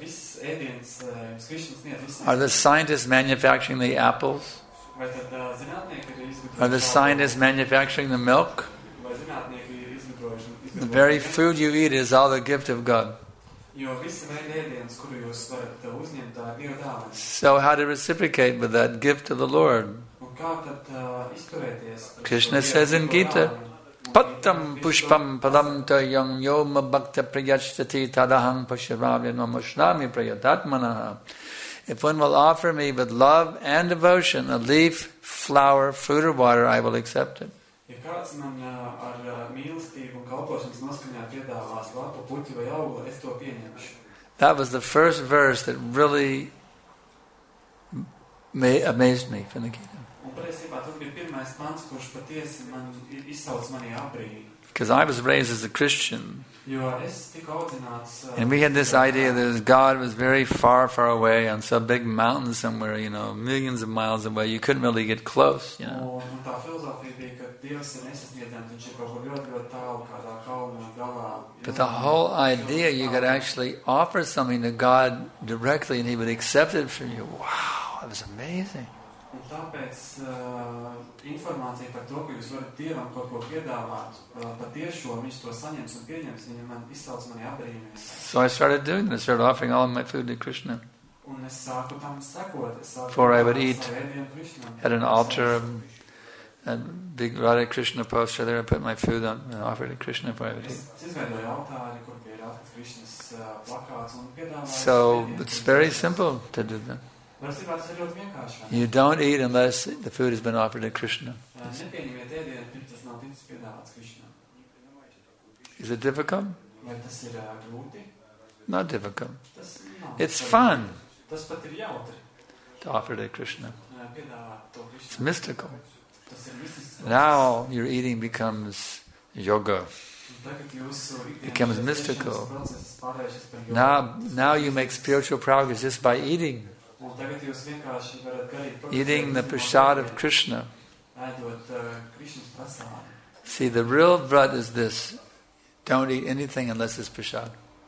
Are the scientists manufacturing the apples? Are the scientists manufacturing the milk? The very food you eat is all the gift of God. So how to reciprocate with that gift of the Lord? Krishna says in Gita, Pattam pushpam padam tayam yoma bhakta priyashtati tadaham pashavavya namashnami prayatatmanaha. If one will offer me with love and devotion a leaf, flower, fruit or water, I will accept it. That was the first verse that really amazed me from the Gita. Because I was raised as a Christian, and we had this idea that God was very far, far away on some big mountain somewhere, millions of miles away. You couldn't really get close, But the whole idea, you could actually offer something to God directly and He would accept it from you. Wow, that was amazing. So I started doing this. I started offering all of my food to Krishna. Before I would eat, had an altar, a big Radha Krishna poster there. I put my food on and offered to Krishna before I would eat. So it's very simple to do that. You don't eat unless the food has been offered to Krishna. Is it difficult? Not difficult. It's fun to offer to Krishna. It's mystical. Now your eating becomes yoga. Becomes mystical. Now you make spiritual progress just by eating. Eating the prasad of Krishna. See, the real vrat is this. Don't eat anything unless it's prasad.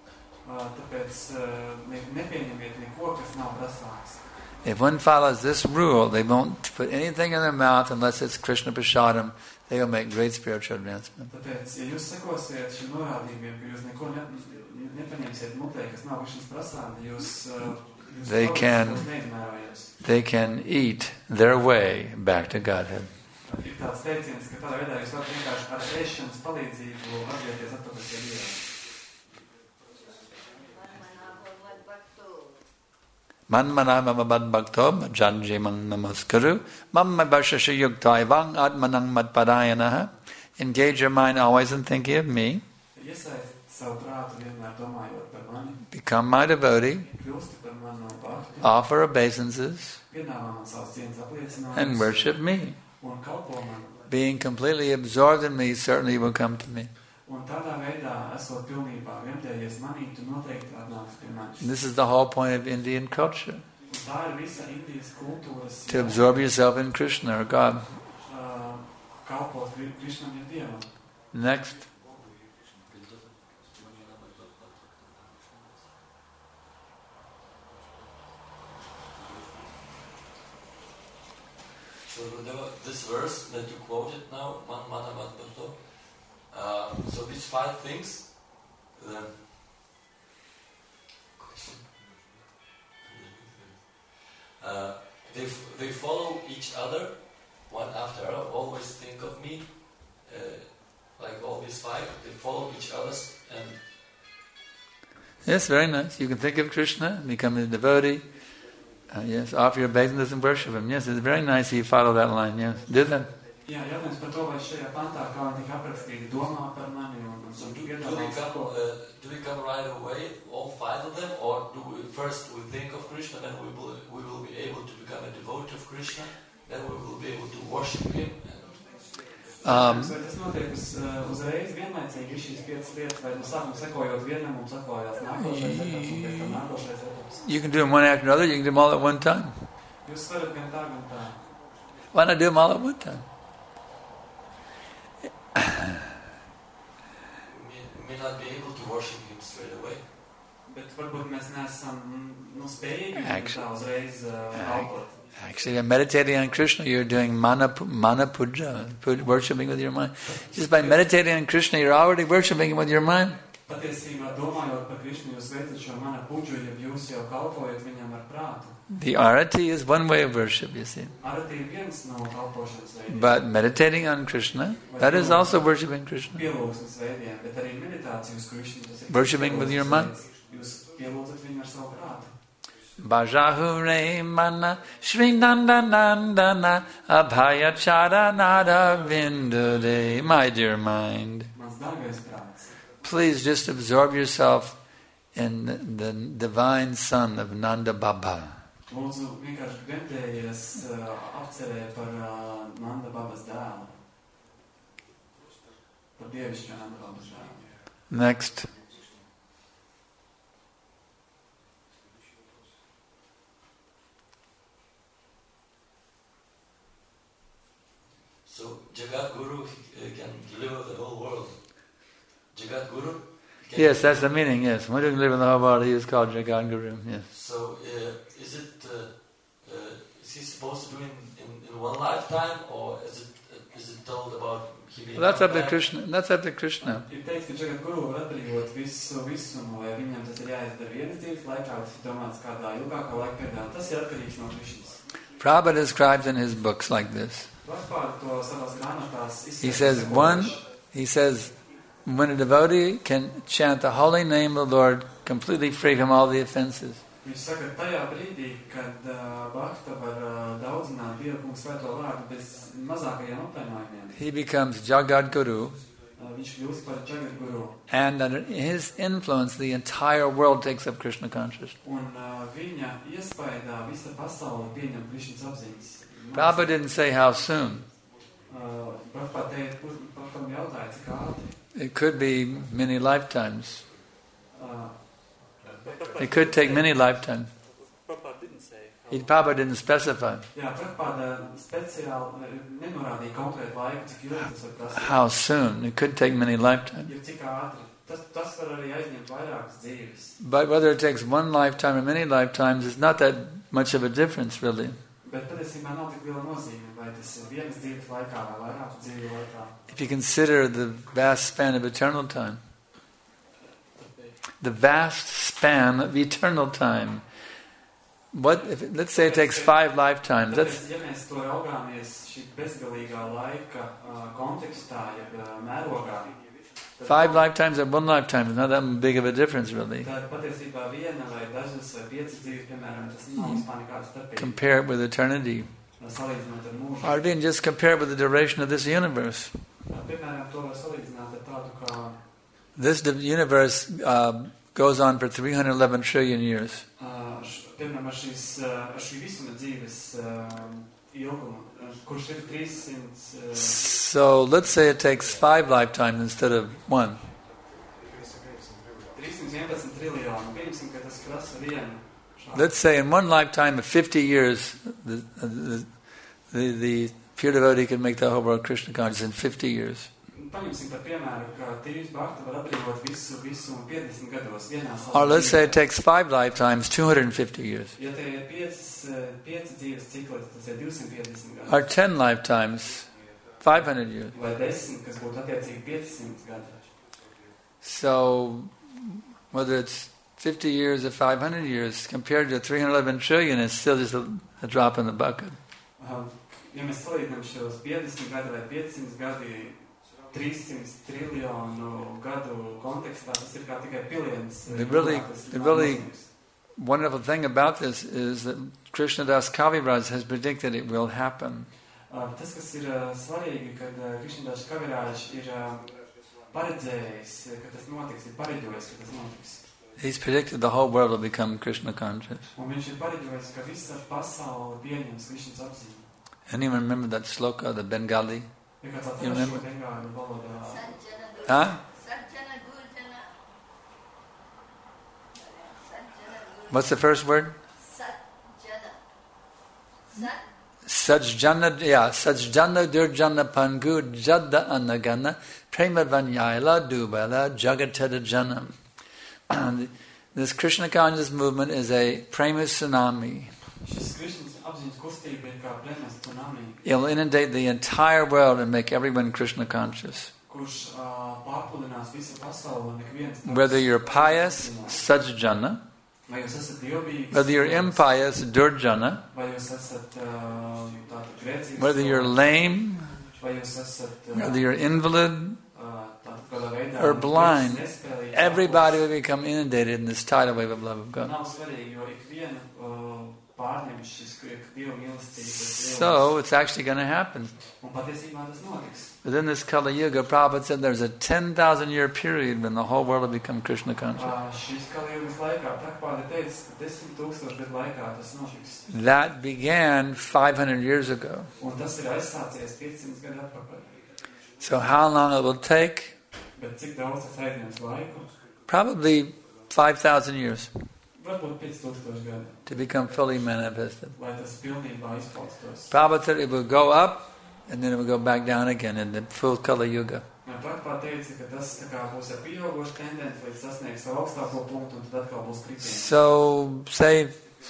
If one follows this rule, they won't put anything in their mouth unless it's Krishna prasadam. They will make great spiritual advancement. They can eat their way back to Godhead. Manmana mama bad bhakto janji mang namaskaru mamma bashasha yuktai vang atmanang madpadayanaha. Engage your mind always in thinking of me. Become my devotee. Offer obeisances. And worship me. Being completely absorbed in me, certainly will come to me. This is the whole point of Indian culture. To absorb yourself in Krishna or God. Next. So this verse that you quoted now, Man Mana Mat Bhakto, so these 5 things, they follow each other, one after another, always think of me, like all these 5, they follow each other, and... Yes, very nice. You can think of Krishna, become a devotee, yes, offer your obeisances and worship Him. Yes, it's very nice you follow that line, yes. Do that. Jā, jautājums par to, vai šajā pantā, kā viņi tika aprakstīti, domā par mani un do we come right away, all 5 of them, or do we first think of Krishna, then we will be able to become a devotee of Krishna, then we will be able to worship Him? Tas notiek uzreiz vienlaicīgi šīs 5 lietas, vai no sākuma sekojot vienam un sekojās nākošais etaps un pēc tam nākošais etaps. You can do them one after another, you can do them all at one time. Jūs varat gan tā, gan tā. Why not do them all at one time? We may not be able to worship Him straight away. Bet varbūt mēs neesam spējīgi tā uzreiz kalpot. Actually, when meditating on Krishna, you're doing mana puja, worshipping with your mind. Just by meditating on Krishna, you're already worshipping Him with your mind. Patiesībā domājot par Krishnu, jūs veicat šo mana puju, ja jūs jau kalpojat viņam ar prātu. The arati is one way of worship, you see. Arati ir viens no kalpošanas veidiem. But meditating on Krishna, that is also worshipping Krishna. Pielūgsmes veidiem, bet arī meditācija uz Krishnu, tas ir worshipping with your mind. Jūs pielūdzat viņu ar savu prātu. Bhajahure mana Shrindandanandana Abhayachara Nada Vindure. My dear mind, please just absorb yourself in the divine son of Nanda Baba. Lūdzu, vienkārši gandējies apcerē par Nanda Babas dēlu. Par dievišķo Nanda Babas dēlu. Next. So Jagat Guru can deliver the whole world. Jagat Guru? Yes, that's the meaning, yes. When you deliver the whole world, he is called Jagat Guru, yes. So is he supposed to do in one lifetime, or is it told about him being... Well, that's up to Krishna. That's up to Krishna. Ir teikt, ka Jagat Guru var atbrīvot visu, vai viņam tas ir jāizdara vienas dzīves laikā, vai tas ir domāts kādā ilgākā laika periodā. Tas ir atkarīgs no Krishnas. Prabhupada describes in his books like this. He says, when a devotee can chant the holy name of the Lord completely free from all the offenses, he becomes Jagat Guru, and under his influence the entire world takes up Krishna consciousness. Prabhupada didn't say how soon. It could be many lifetimes. It could take many lifetimes. Prabhupada didn't specify. How soon? It could take many lifetimes. But whether it takes one lifetime or many lifetimes is not that much of a difference, really. If you consider the vast span of eternal time. The vast span of eternal time. What if, let's say it takes 5 lifetimes. That's 5 lifetimes or 1 lifetime is not that big of a difference, really. Compare it with eternity. Or even just compare it with the duration of this universe. This universe goes on for 311 trillion years. So let's say it takes 5 lifetimes instead of 1. Let's say in 1 lifetime of 50 years, the pure devotee can make the whole world Krishna conscious in 50 years. paņemsim par piemēru, ka tīvs bhakta var atbrīvot visu 50 gados vienā savā Or let's say it dzīvē. takes 5 lifetimes, 250 years. Ja tie ir 5 dzīves cikli, tad tas ir 250 gadi. Or 10 lifetimes, 500 years. Vai 10, kas būtu attiecīgi 500 gadi. So, whether it's 50 years or 500 years, compared to 311 trillion, it's still just a drop in the bucket. Ja mēs salīdzinām šos 50 gadi vai 500 gadi 300 triljonu gadu kontekstā, tas ir kā tikai piliens. The really wonderful thing about this is that Krishnadas Kaviraj has predicted it will happen. Tas, kas ir svarīgi, kad Krishnadas Kaviraj ir paredzējis, ka tas notiks, ir pareģojis, ka tas notiks. He's predicted the whole world will become Krishna conscious. Un viņš ir pareģojis, ka visa pasaule pieņems Krishnas apziņu. Anyone remember that sloka, the Bengali? Ja kāds You atcerās remember? šo bengāļu valodā, Sajjana Gurjana. Huh? Sajjana Gurjana. Sajjana Gurjana. What's the first word? Sajjana. Sat. Sajjana Durjana Pangu Jadda Anagana Prema Vanyayla Dubala Jagatada Janam. This Krishna conscious movement is a prema tsunami. šis Krishnas apziņas kustība ir kā premas tsunami, It'll inundate the entire world and make everyone Krishna conscious. kurš pārpludinās visu pasauli un ikviens. Whether you're pious, Sajjana, Vai jūs esat dievbijīgs? whether you're impious, Durjana, Vai jūs esat tātad grēcīgs? whether you're lame, Vai jūs esat whether you're invalid, tātad kādā veidā or blind, nespēlīgi? everybody will become inundated in this tidal wave of love of God. Nav svarīgi, jo ikvienu pārņem šis Dieva mīlestības. So it's actually going to happen. Un patiesībā tas notiks. Within this Kali Yuga, Prabhupada said there's a 10,000 year period when the whole world will become Krishna conscious. Šīs kalījumas laikā, Prabhupada teica, ka 10,000 gadu laikā tas notiks. That began 500 years ago. Un tas ir aizsācies 500 gadu atpakaļ. So how long it will take? Bet cik daudz tas aizņems laiku? Probably 5,000 years Varbūt 5,000 gadi, to become fully manifested. lai tas pilnībā izpaustos. Prabhupada said it will go up and then it will go back down again in the full Kali Yuga. Prabhupada teica, ka tas tā kā būs ar pieaugošu tendenci, līdz sasniegs savu augstāko punktu, un tad atkal būs kritiens. So say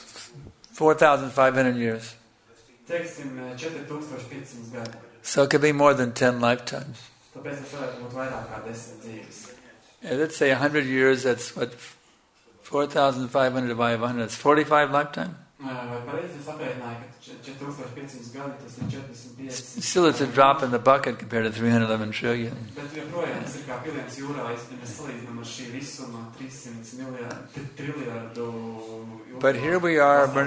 4,500 years. Teiksim, 4,500 gadi. So it could be more than 10 lifetimes. Tāpēc tas varētu būt vairāk kā 10 dzīves. Let's say 100 years, that's what, 4,500 divided by 100, that's 45 lifetimes. Vai pareizi es aprēķināju, ka 4,500 gadi tas ir 45. Still, it's a drop in the bucket compared to 311 trillion. Bet joprojām tas ir kā piliens jūrā, ja mēs salīdzinām ar šī visuma 300 triljardu. But here we are, we're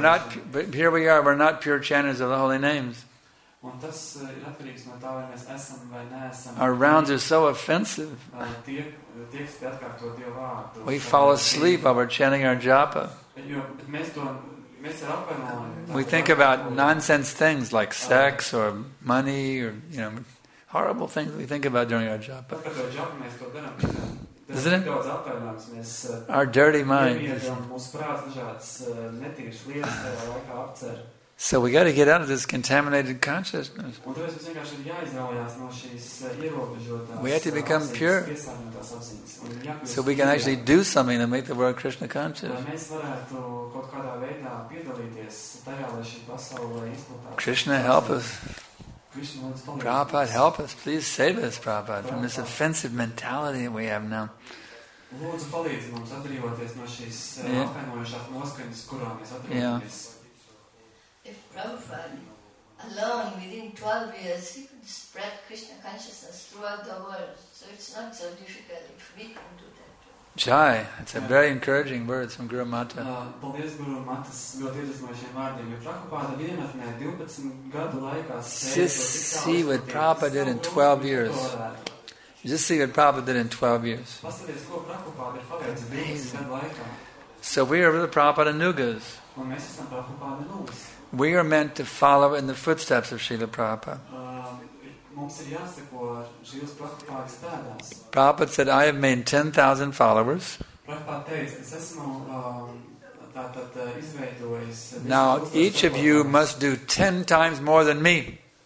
not pure chanters of the holy names. Un tas ir atkarīgs no tā, vai mēs esam vai neesam. Our rounds are so offensive. Tie, kas atkārto Dievu vārdu. We fall asleep while we're chanting our japa. Jo, bet mēs ar apvainojumu. We think about nonsense things like sex or money or, horrible things we think about during our japa. Tad, kad to džapu mēs to darām, Isn't it? daudz apvainojums. Mēs Our dirty mind. mūsu prāts dažādas netīras lietas tajā laikā apcer. So we got to get out of this contaminated consciousness. Un tāpēc mums vienkārši ir jāizraujās no šīs ierobežotās We have to become pure. piesārņotās apziņas. Un jākļūst So we can actually do something to make the world Krishna conscious. lai mēs varētu kaut kādā veidā piedalīties tajā, lai šī pasaule izplatātu. Krishna, help us. Krishna, lūdzu, palīdzi. Prabhupada, help us. Please save us, Prabhupada, from this offensive mentality that we have now. Lūdzu, palīdzi mums atbrīvoties no šīs Yeah. apvainojošās noskaņas, kurā mēs atrodamies. If Prabhupada alone within 12 years he could spread Krishna consciousness throughout the world, so it's not so difficult if we can do that too. Jai, it's a very encouraging words from Guru Mata. Paldies, Guru Matas, ļoti iedvesmojošiem vārdiem, jo Prabhupada vienatnē 12 gadu laikā Just see what Prabhupada did in 12 years. Just see what Prabhupada did in 12 years. Paskaties, ko Prabhupada ir paveicis 12 gadu laikā. So we are the Prabhupada Nugas. Un mēs esam Prabhupada nulles. We are meant to follow in the footsteps of Srila Prabhupada. Mums ir jāseko šīs Prabhupadas pēdās. Prabhupada said, I have made 10,000 followers. Prabhupada teica, es esmu tātad izveidojis. Now each of you must do 10 times more than me. Bet jūs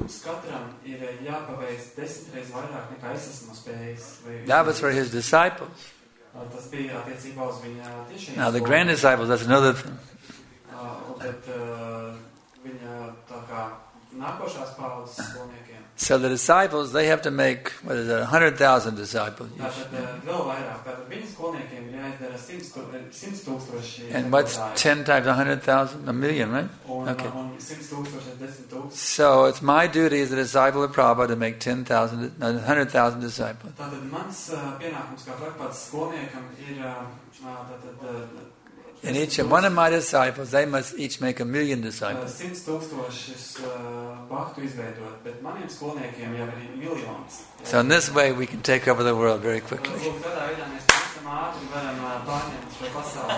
mums katram ir jāpaveic 10 reizes vairāk nekā es esmu spējis. That was for his disciples. Tas bija attiecībā uz viņa tiešiem. Now the grand disciples, that's another thing. Bet viņa tā kā nākošās paudzes skolniekiem. So the disciples, they have to make, 100,000 disciples. Tātad vēl vairāk. Tātad viņa skolniekiem ir jāizdara 100 tūkstoši. And what's 10 times 100,000? A million, right? Okay. Un 100 tūkstoši ir 10 tūkstoši. So it's my duty as a disciple of Prabhupada to make 100,000 disciples. Tātad mans pienākums kā Prabhupadas skolniekam ir And each one of my disciples, they must each make 1,000,000 disciples. 100 tūkstošus baktu izveidot, bet maniem skolniekiem jau ir miljons. So in this way we can take over the world very quickly. Tādā veidā mēs pavisam ātri varam pārņemt šo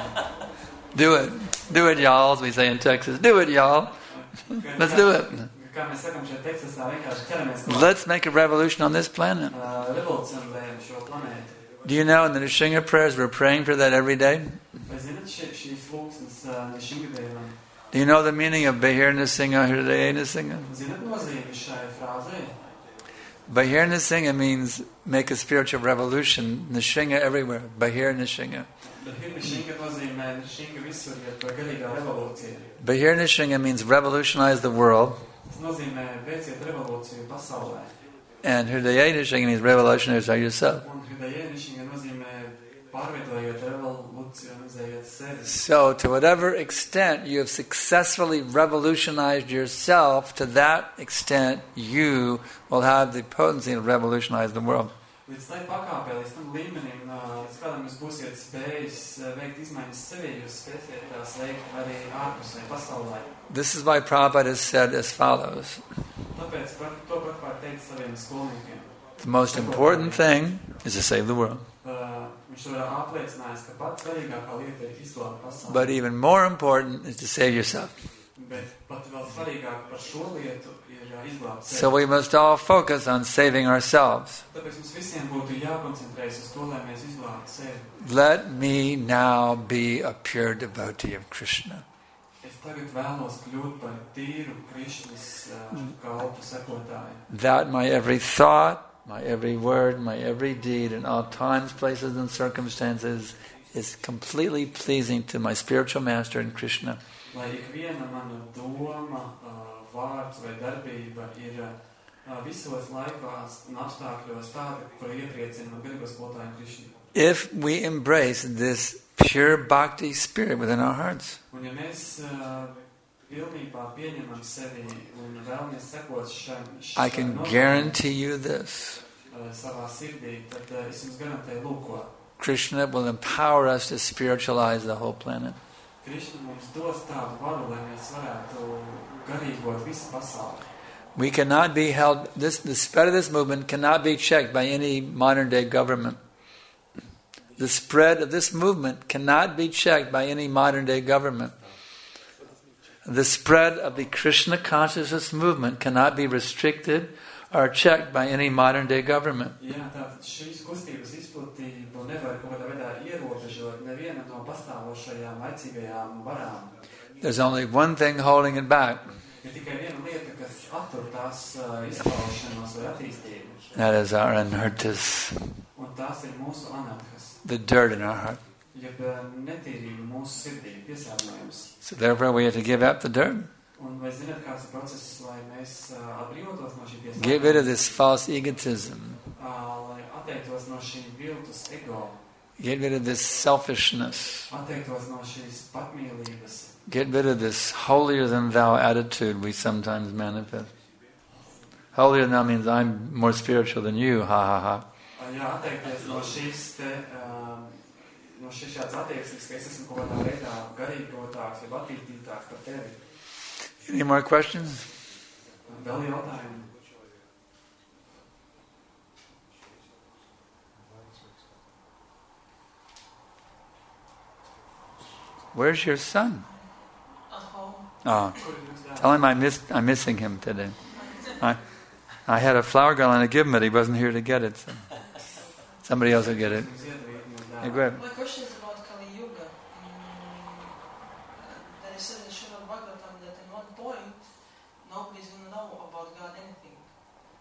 pasauli. Do it, y'all, as we say in Texas. Do it, y'all. Let's do it. Kā mēs sakam šeit Teksasā, vienkārši ķeramies klāt. Let's make a revolution on this planet. Revolucionējam šo planētu. Do you know in the Nishinga prayers we're praying for that every day? Vai zināt šīs lūksnes Nishinga dēvam? Do you know the meaning of Bahir Nisinga, Hridaye Nisinga? Zināt nozīmi šai frāzei? Bahir Nisinga means make a spiritual revolution. Nishinga everywhere. Bahir Nishinga. Bahir Nishinga nozīmē Nishinga visur, ja to garīgā revolūcija. Bahir Nishinga means revolutionize the world. Tas nozīmē veiciet revolūciju pasaulē. And Hridaye Nishinga means revolutionize yourself. Un Hridaye Nishinga nozīmē pārveidojot revolucionizējot sevi. So to whatever extent you have successfully revolutionized yourself, to that extent you will have the potency to revolutionize the world. Līdz tai pakāpē, līdz tam līmenim, līdz kādam jūs būsiet spējis veikt izmaiņas sevī, jūs spēsiet tās veikt arī ārpusē pasaulē. This is why Prabhupada has said as follows. Tāpēc to Prabhupada teica saviem skolniekiem. The most important thing is to save the world. Viņš to apliecinājis, ka pats svarīgākā lieta ir izglābt pasauli. But even more important is to save yourself. Bet pat vēl svarīgāk par šo lietu ir izglābt sevi. So we must all focus on saving ourselves. Tāpēc mums visiem būtu jākoncentrējas uz to, lai mēs izglābtu sevi. Let me now be a pure devotee of Krishna. Es tagad vēlos kļūt par tīru Krišnas kalpu sekotāju. That my every thought, my every word, my every deed, in all times, places, and circumstances is completely pleasing to my spiritual master in Krishna. Lai ikviena mana doma, vārds vai darbība ir visos laikos un apstākļos tāda, kura iepriecina man garīgo skolotāju Krishnu. If we embrace this pure bhakti spirit within our hearts, Un ja mēs pilnībā pieņemam sevi un vēlamies sekot I can guarantee you this. Savā sirdī, tad es jums garantēju lūko. Krishna will empower us to spiritualize the whole planet. Krishna mums dos tādu varu, lai mēs varētu garīgot visu pasauli. We cannot be held, the spread of this movement cannot be checked by any modern day government. The spread of this movement cannot be checked by any modern day government. The spread of the Krishna consciousness movement cannot be restricted or checked by any modern day government. Jā, tātad šīs kustības izplatību nevar kaut kādā veidā ierobežot neviena no pastāvošajām laicīgajām varām. There's only one thing holding it back. Ir tikai viena lieta, kas attur tās izpaušanos vai attīstību. That is our anarthas, Un tās ir mūsu anarthas. the dirt in our heart. Jeb netīrība mūsu sirdī, piesārņojums. So therefore we have to give up the dirt. Un vai zināt, kāds ir process, lai mēs atbrīvotos no šī piesārņojuma? Get rid of this false egotism. Lai atteiktos no šī viltus ego. Get rid of this selfishness. Atteiktos no šīs patmīlības. Get rid of this holier than thou attitude we sometimes manifest. Holier than thou means I'm more spiritual than you, ha ha ha. Jā, atteikties no šīs te, no šāds attieksmes, ka es esmu kaut kādā veidā garīgotāks vai attīstītāks par tevi. Any more questions? Vēl jautājumi? Where's your son? At home. Oh, Kur ir jūs dēls? tell him I'm missing him today. I had a flower garland to give him, but he wasn't here to get it. So somebody else will get it. Jums iedavīt jūs Hey, dēls. go ahead. My question is about Kali Yuga. There is said in Srimad Bhagavatam that in one point nobody's going to know about God anything.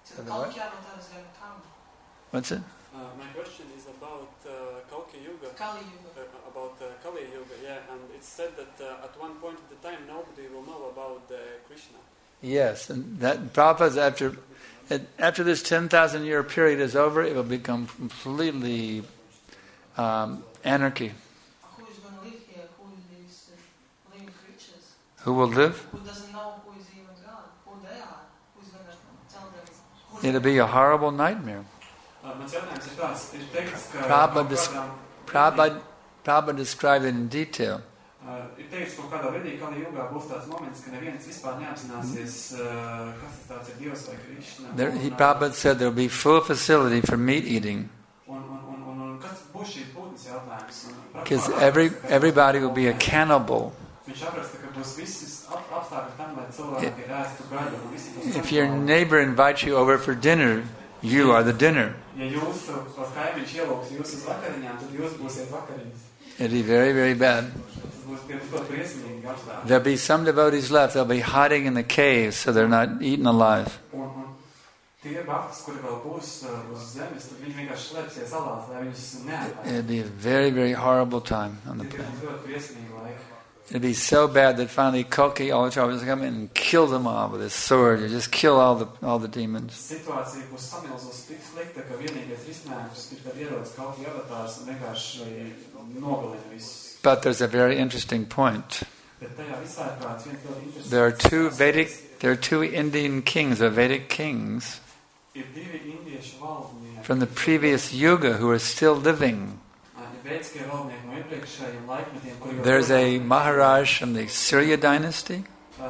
For the what? What's it? My question is about Kalki Yuga. Kali Yuga. About Kali Yuga, yeah, and it's said that at one point of the time nobody will know about Krishna. Yes, and that Prabhupada's after this 10,000 year period is over, it will become completely anarchy. Who is going to live here? Who is these living creatures? Who will live? Who doesn't know who is even God? Who they are? Who's going to tell them? It'll be a horrible nightmare. Prabhupada described it in detail. Prabhupada said there will be full facility for meat eating. Because everybody will be a cannibal. If your neighbor invites you over for dinner, you are the dinner. It'll be very, very bad. There'll be some devotees left. They'll be hiding in the caves so they're not eaten alive. It'll be a very, very horrible time on the planet. It'd be so bad that finally Kalki all the time will come in and kill them all with his sword. You just kill all the demons. But there's a very interesting point. There are two Indian kings, or Vedic kings, from the previous Yuga who are still living. There's a Maharaj from the Surya dynasty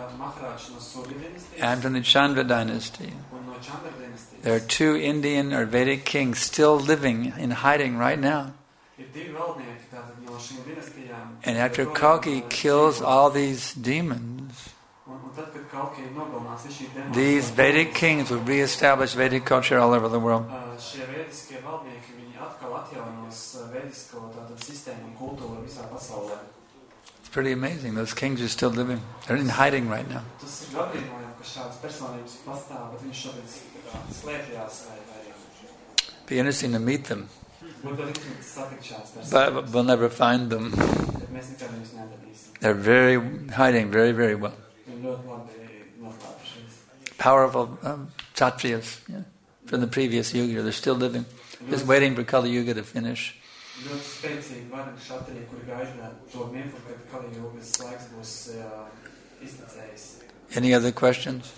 and from the Chandra dynasty. There are two Indian or Vedic kings still living in hiding right now. And after Kalki kills all these demons, these Vedic kings will re-establish Vedic culture all over the world. It's pretty amazing. Those kings are still living. They're in hiding right now. Be interesting to meet them. But we'll never find them. They're hiding very, very well. Powerful Kshatriyas from the previous Yuga. They're still living. Just waiting for Kali Yuga to finish. Any other questions?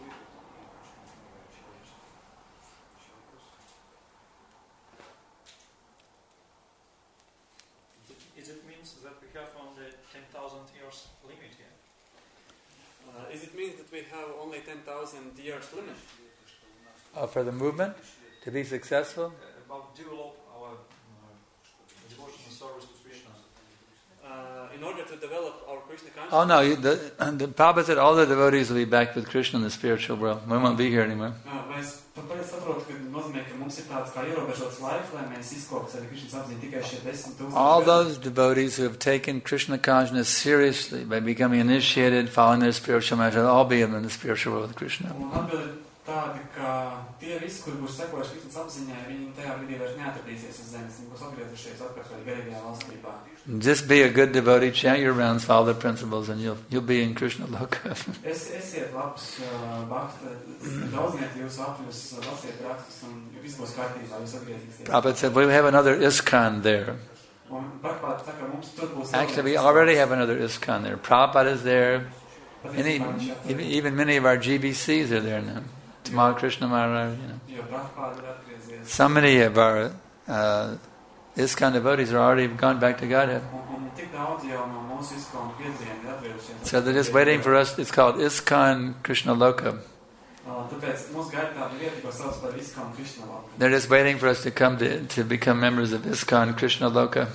Is it means that we have only 10,000 years limit here? Is it means that we have only 10,000 years limit? For the movement to be successful? About develop our devotion and service to Krishna. In order to develop our Krishna consciousness. Oh no, the Prabhupada said all the devotees will be back with Krishna in the spiritual world. We won't be here anymore. All those devotees who have taken Krishna consciousness seriously by becoming initiated, following their spiritual measure, they'll all be in the spiritual world with Krishna. Just be a good devotee, chant your rounds, follow the principles, and you'll be in Krishna Loka. Prabhupada said, we have another ISKCON there. Actually, we already have another ISKCON there. Prabhupada is there. Even many of our GBCs are there now. Tamal Krishna Maharaj, So many of our ISKCON devotees are already gone back to Godhead. So they're just waiting for us. It's called ISKCON Krishna Loka. They're just waiting for us to come to become members of ISKCON Krishna Loka.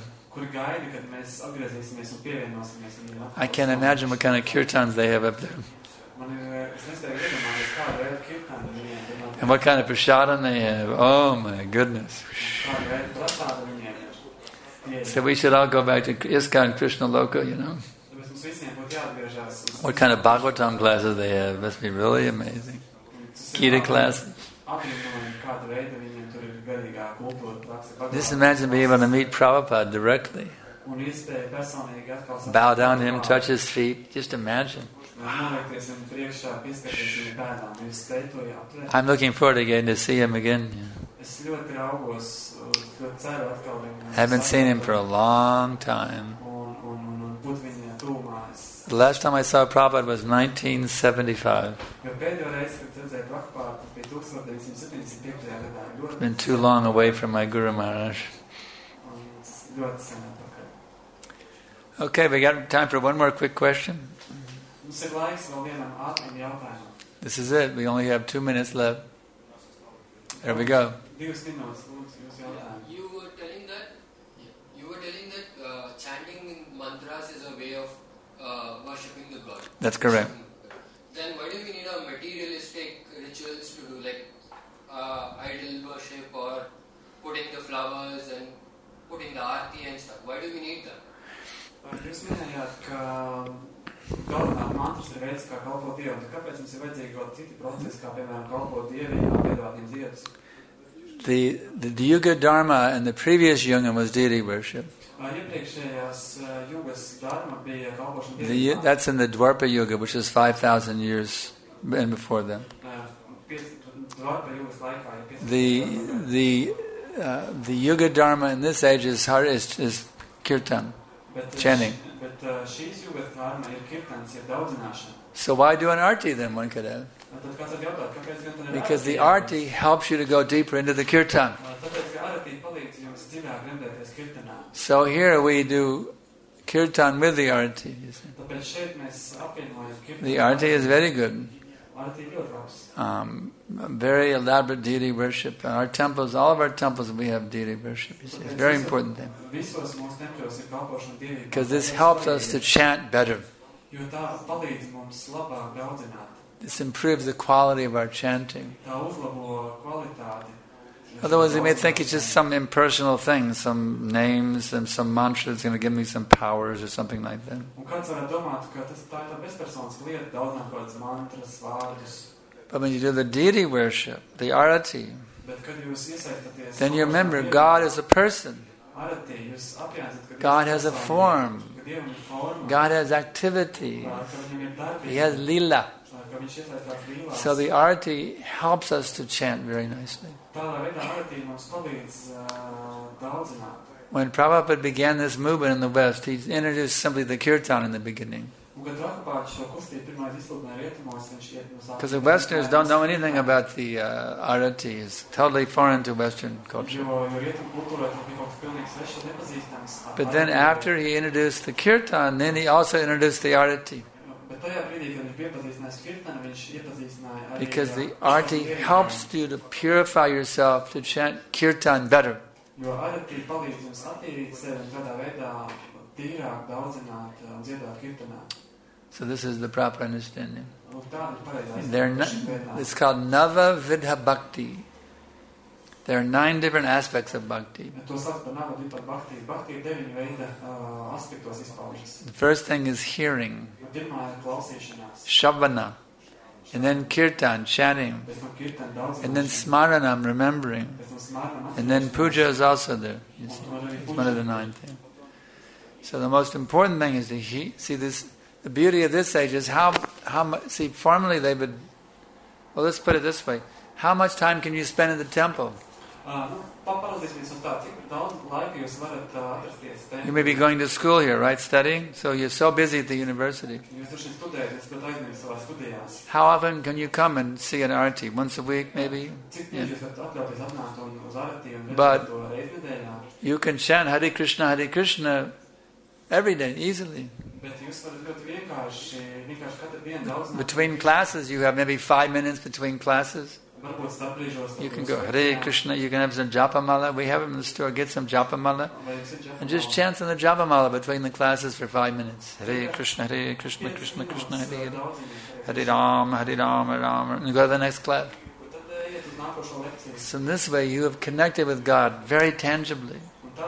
I can't imagine what kind of kirtans they have up there. And what kind of prasadam they have. Oh my goodness. So we should all go back to ISKCON Krishna Loka, What kind of Bhagavatam classes they have. Must be really amazing. Gita classes. apbrīnojami, kāda veida viņiem tur ir garīgā kultūra praksa. Just imagine being able to meet Prabhupada directly. Un iespēja personīgi atkal Bow down to him, touch his feet. Just imagine. Nolikties viņu priekšā, pieskarties viņu bēdām. Jūs spēj to aptvert. I'm looking forward to getting to see him again. Es ļoti raugos, ļoti ceru atkal viņu. I haven't seen him for a long time. Un būt viņa tūmā. The last time I saw Prabhupada was 1975. Jo pēdējo reizi, kad redzēju Prabhupādu, bija 1975. gadā. It's been too long away from my Guru Maharaj. Ļoti sen atpakaļ. Okay, we got time for one more quick question. Mums ir laiks vēl vienam ātram jautājumam. This is it. We only have 2 minutes left. There we go. 2 minūtes, lūdzu, jūs jautājumu. You were telling that chanting mantras is a way of worshipping the God. That's correct. Then why do we need a materialistic rituals to do, like idol worship or putting the flowers and putting the aarti and stuff? Why do we need that? Jūs minējāt, ka galvenā mantras ir veids, kā kalpot Dievam. Kāpēc mums ir vajadzīgi vēl citi procesi, kā piemēram kalpot Dieviem, piedāvāt viņam ziedus? The Yuga Dharma and the previous Yuga was deity worship. Iepriekšējās Yugas dharma bija kalpošana Dievam. That's in the Dwarpa Yuga, which is 5,000 years and before them. Dvarpa Yugas laikā ir 5,000. The Yuga Dharma in this age is kirtan, chanting. Bet šīs Yugas dharma ir kirtans, ir daudzināšana. So why do an arti then, one could have? Tad kāds var jautāt, kāpēc gan tad ir Because the arti helps you to go deeper into the kirtan. Tāpēc, ka arati palīdz jums dziļāk gremdēties kirtanā. So here we do kirtan with the arti. You see. Tāpēc šeit mēs apvienojam kirtanu. The arti is very good. Arati ir ļoti labs. Very elaborate deity worship. In our temples, all of our temples, we have deity worship. You see. It's a very important thing. Visos mūsu tempļos ir kalpošana Dievam. Because this helps us to chant better. Jo tā palīdz mums labāk daudzināt. This improves the quality of our chanting. Tā uzlabo kvalitāti. Otherwise, you may think it's just some impersonal thing, some names and some mantra that's going to give me some powers or something like that. Un kāds varētu domāt, ka tā ir tā bezpersonas lieta, daudzināt kādas mantras, vārdus. But when you do the deity worship, the arati, Bet, kad jūs iesaistaties, then you remember God is a person. Arati, jūs apjēdzat, ka God has a form. ka Dievam ir forma, God has activity. ka viņam ir darbība, He has lila. ka viņš iesaistās līlās. So the arati helps us to chant very nicely. Tādā veidā arati mums palīdz daudzināt. When Prabhupada began this movement in the West, he introduced simply the kirtan in the beginning. Un, kad Rakapāķis šo kustību pirmais izsludināja rietumos, viņš iet no sākuma. Because the Westerners don't know anything about the arati. It's totally foreign to Western culture. Jo rietumu kultūrā tas bija kaut kas pilnīgi svešs un nepazīstams. But then after he introduced the kirtan, then he also introduced the arati. Bet tajā brīdī, kad viņš piepazīstinājās kirtanu, viņš iepazīstināja arī Because the arati helps you to purify yourself to chant kirtan better. Jo arati palīdz jums attīrīt sevi un tādā veidā tīrāk daudzināt un dziedāt kirtanā. So this is the proper understanding. Un tāda ir pareizā. It's called Nava Vidha Bhakti. There are 9 different aspects of bhakti. To sauc par Nava Vidha Bhakti. Bhakti ir 9 veida aspektos izpaužas. The first thing is hearing, Pirmā ir klausīšanās. shavana, and then kirtan, chanting, Pēc tam kirtana daudzināt. and then smaranam, remembering, Pēc tam smārnam and then puja is also there. You see. It's one of the 9 things. So the most important thing is to see this. The beauty of this age is how much. See, formerly they would. Well, let's put it this way: how much time can you spend in the temple? Paparādīsimies uz tā, cik daudz laika jūs varat atrasties. You may be going to school here, right, studying. So you're so busy at the university. Jūs droši vien studējat, jūs pat aizmirst savās studijās. How often can you come and see an arati? Once a week, maybe. Cik bieži jūs varat atļauties atnākt un uz arati un But- redzēt to reizi nedēļā? You can chant Hare Krishna every day, easily. Bet jūs varat ļoti vienkārši katru dienu daudz Between classes, you have maybe 5 minutes between classes. Varbūt starp brīžos. You can go Hare Krishna, you can have some japamala. We have them in the store. Get some japamala. And just chant some of the japamala between the classes for 5 minutes. Hare Krishna, Krishna Krishna, Hare Hare. Hare Ram, Hare Ram, Hare Ram. And go to the next class. So in this way, you have connected with God very tangibly.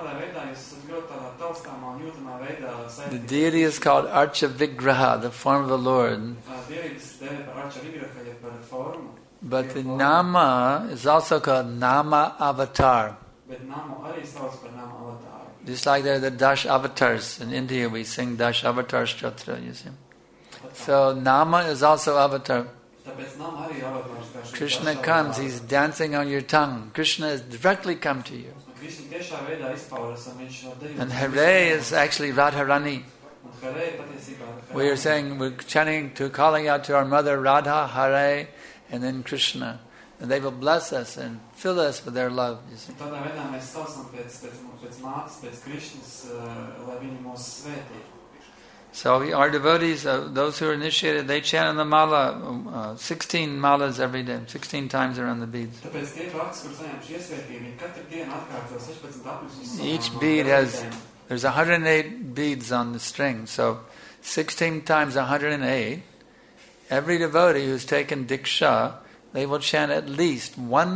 The deity is called Archa Vigraha, the form of the Lord. But the Nama is also called Nama Avatar. Bet Namu arī sauc par Nama avatāru. Just like there are the Dash avatars. In India we sing Dash Avatar Stotra, you see. So Nama is also avatar. Tāpēc Nama arī avatārs kā šis Krishna Dash comes, avatārs. he's dancing on your tongue. Krishna has directly come to you. Un Krishna tiešā veidā izpaužas, un viņš var darīt. And Hare is actually Radharani. Un Hare patiesībā ir We are saying, we're chanting, calling out to our mother Radha, Hare, and then Krishna. And they will bless us and fill us with their love. You see. Un tādā veidā mēs saucam pēc mātes, pēc Krishnas, lai viņi mūs svētī. So our devotees, those who are initiated, they chant in the mala, 16 malas every day, 16 times around the beads. Tāpēc tie bhakti, kur saņemši iesvētību, viņi katru dienu atkārto 16 apļus. Each bead has, there's 108 beads on the string, so 16 times 108, every devotee who's taken Diksha, they will chant at least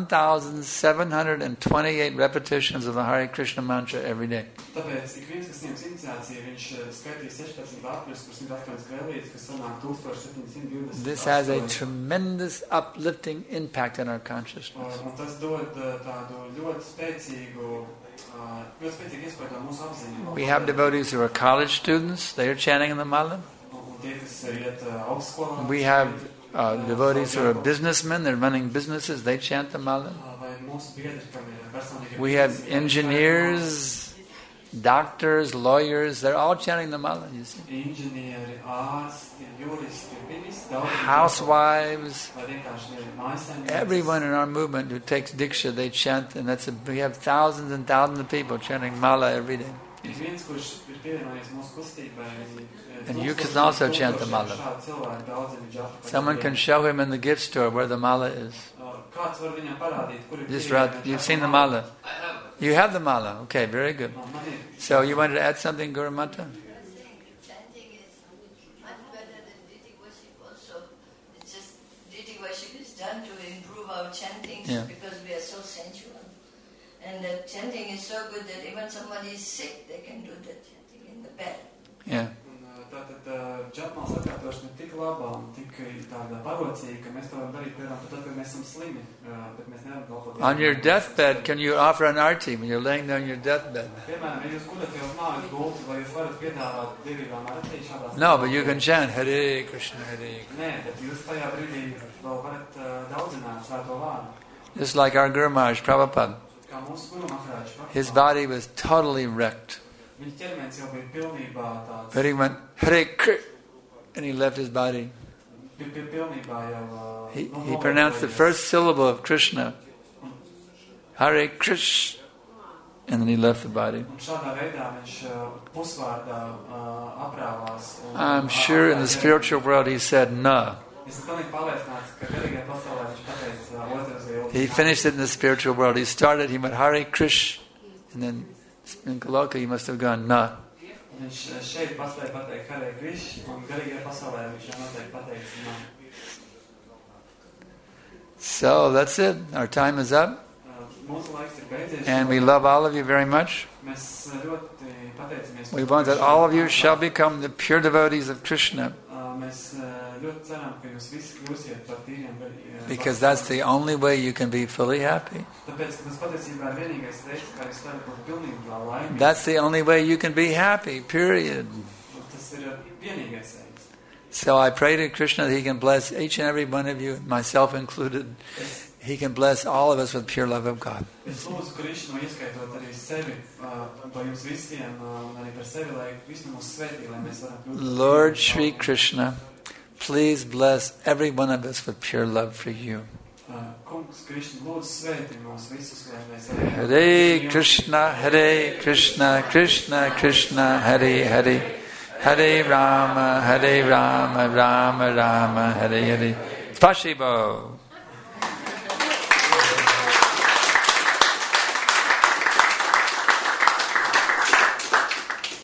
1,728 repetitions of the Hare Krishna mantra every day. Tāpēc ik viens, kas ņems iniciāciju, viņš skaitīs 16 apļus, kur 108 skrēlītes, kas sanāk 1720. This has a tremendous uplifting impact on our consciousness. Un tas dod tādu ļoti spēcīgu iespēju mūsu apziņu. We have devotees who are college students, they are chanting in the mala. Un tie, kas iet augstskolā. We have devotees who are businessmen, they're running businesses, they chant the mala. We have engineers, doctors, lawyers, they're all chanting the mala, you see. Housewives, everyone in our movement who takes Diksha, they chant, and we have thousands and thousands of people chanting mala every day. And you can also chant the mala. Someone can show him in the gift store where the mala is. Just right, you've seen the mala. You have the mala. Okay, very good. So you wanted to add something, Guru Mata? Chanting is much better than deity worship also. It's just deity worship is done to improve our chanting because we are so sensual. And the chanting is so good that even somebody is sick, they can do the chanting in the bed. Yeah. Tātad džapmāls atkārtošana ir tik labā un tik tāda parocīga, ka mēs to varam darīt, piemēram, pat tad, kad mēs esam slimi, bet mēs nevaram kalpot. On your deathbed, can you offer an arti when you're laying there on your deathbed? Piemēram, ja jūs guļat jau uz nāves gulti, vai jūs varat piedāvāt dievībām arti šādā? No, but you can chant Hare Krishna, Hare Krishna. Nē, bet jūs tajā brīdī vēl varat daudzināt svēto vārdu. Just like our Guru Maharaj Prabhupada. Kā mūsu Guru Maharaj Prabhupada. His body was totally wrecked. Viņa ķermenis jau bija pilnībā tāds. But he went Hare Krishna, and he left his body. Pilnībā jau. He pronounced the first syllable of Krishna, Hare Krishna, and then he left the body. Un šādā veidā viņš pusvārdā aprāvās. I'm sure in the spiritual world he said no. Es pilnīgi pārliecināts, ka garīgajā pasaulē viņš pateica otrs vai otrs. He finished it in the spiritual world. He started, he went Hare Krishna, and then in Goloka he must have gone no. Viņš šeit paspēja pateikt Hare Krishna, un garīgajā pasaulē viņš jau noteikti pateica no. So that's it. Our time is up. Mūsu laiks ir beidzies. And we love all of you very much. Mēs ļoti pateicamies. We want that all of you shall become the pure devotees of Krishna. Mēs ļoti ceram, ka jūs visi kļūsiet par tīriem. Because that's the only way you can be fully happy. Tāpēc, ka tas patiesībā ir vienīgais veids, kā jūs varat būt pilnībā laimīgi. That's the only way you can be happy, period. Tas ir vienīgais veids. So I pray to Krishna that he can bless each and every one of you, myself included. He can bless all of us with pure love of God. Es lūdzu Krishnu, ieskaitot arī sevi, par jums visiem, un arī par sevi, lai Krishna mūs svētī, lai mēs varam kļūt. Lord Shri Krishna, please bless every one of us with pure love for you. Kungs Krishna, lūdzu svētī mūs visus, lai mēs varam. Hare Krishna, Hare Krishna, Krishna Krishna, Hare Hare, Hare Rama, Rama Rama, Hare Hare. Spasibo.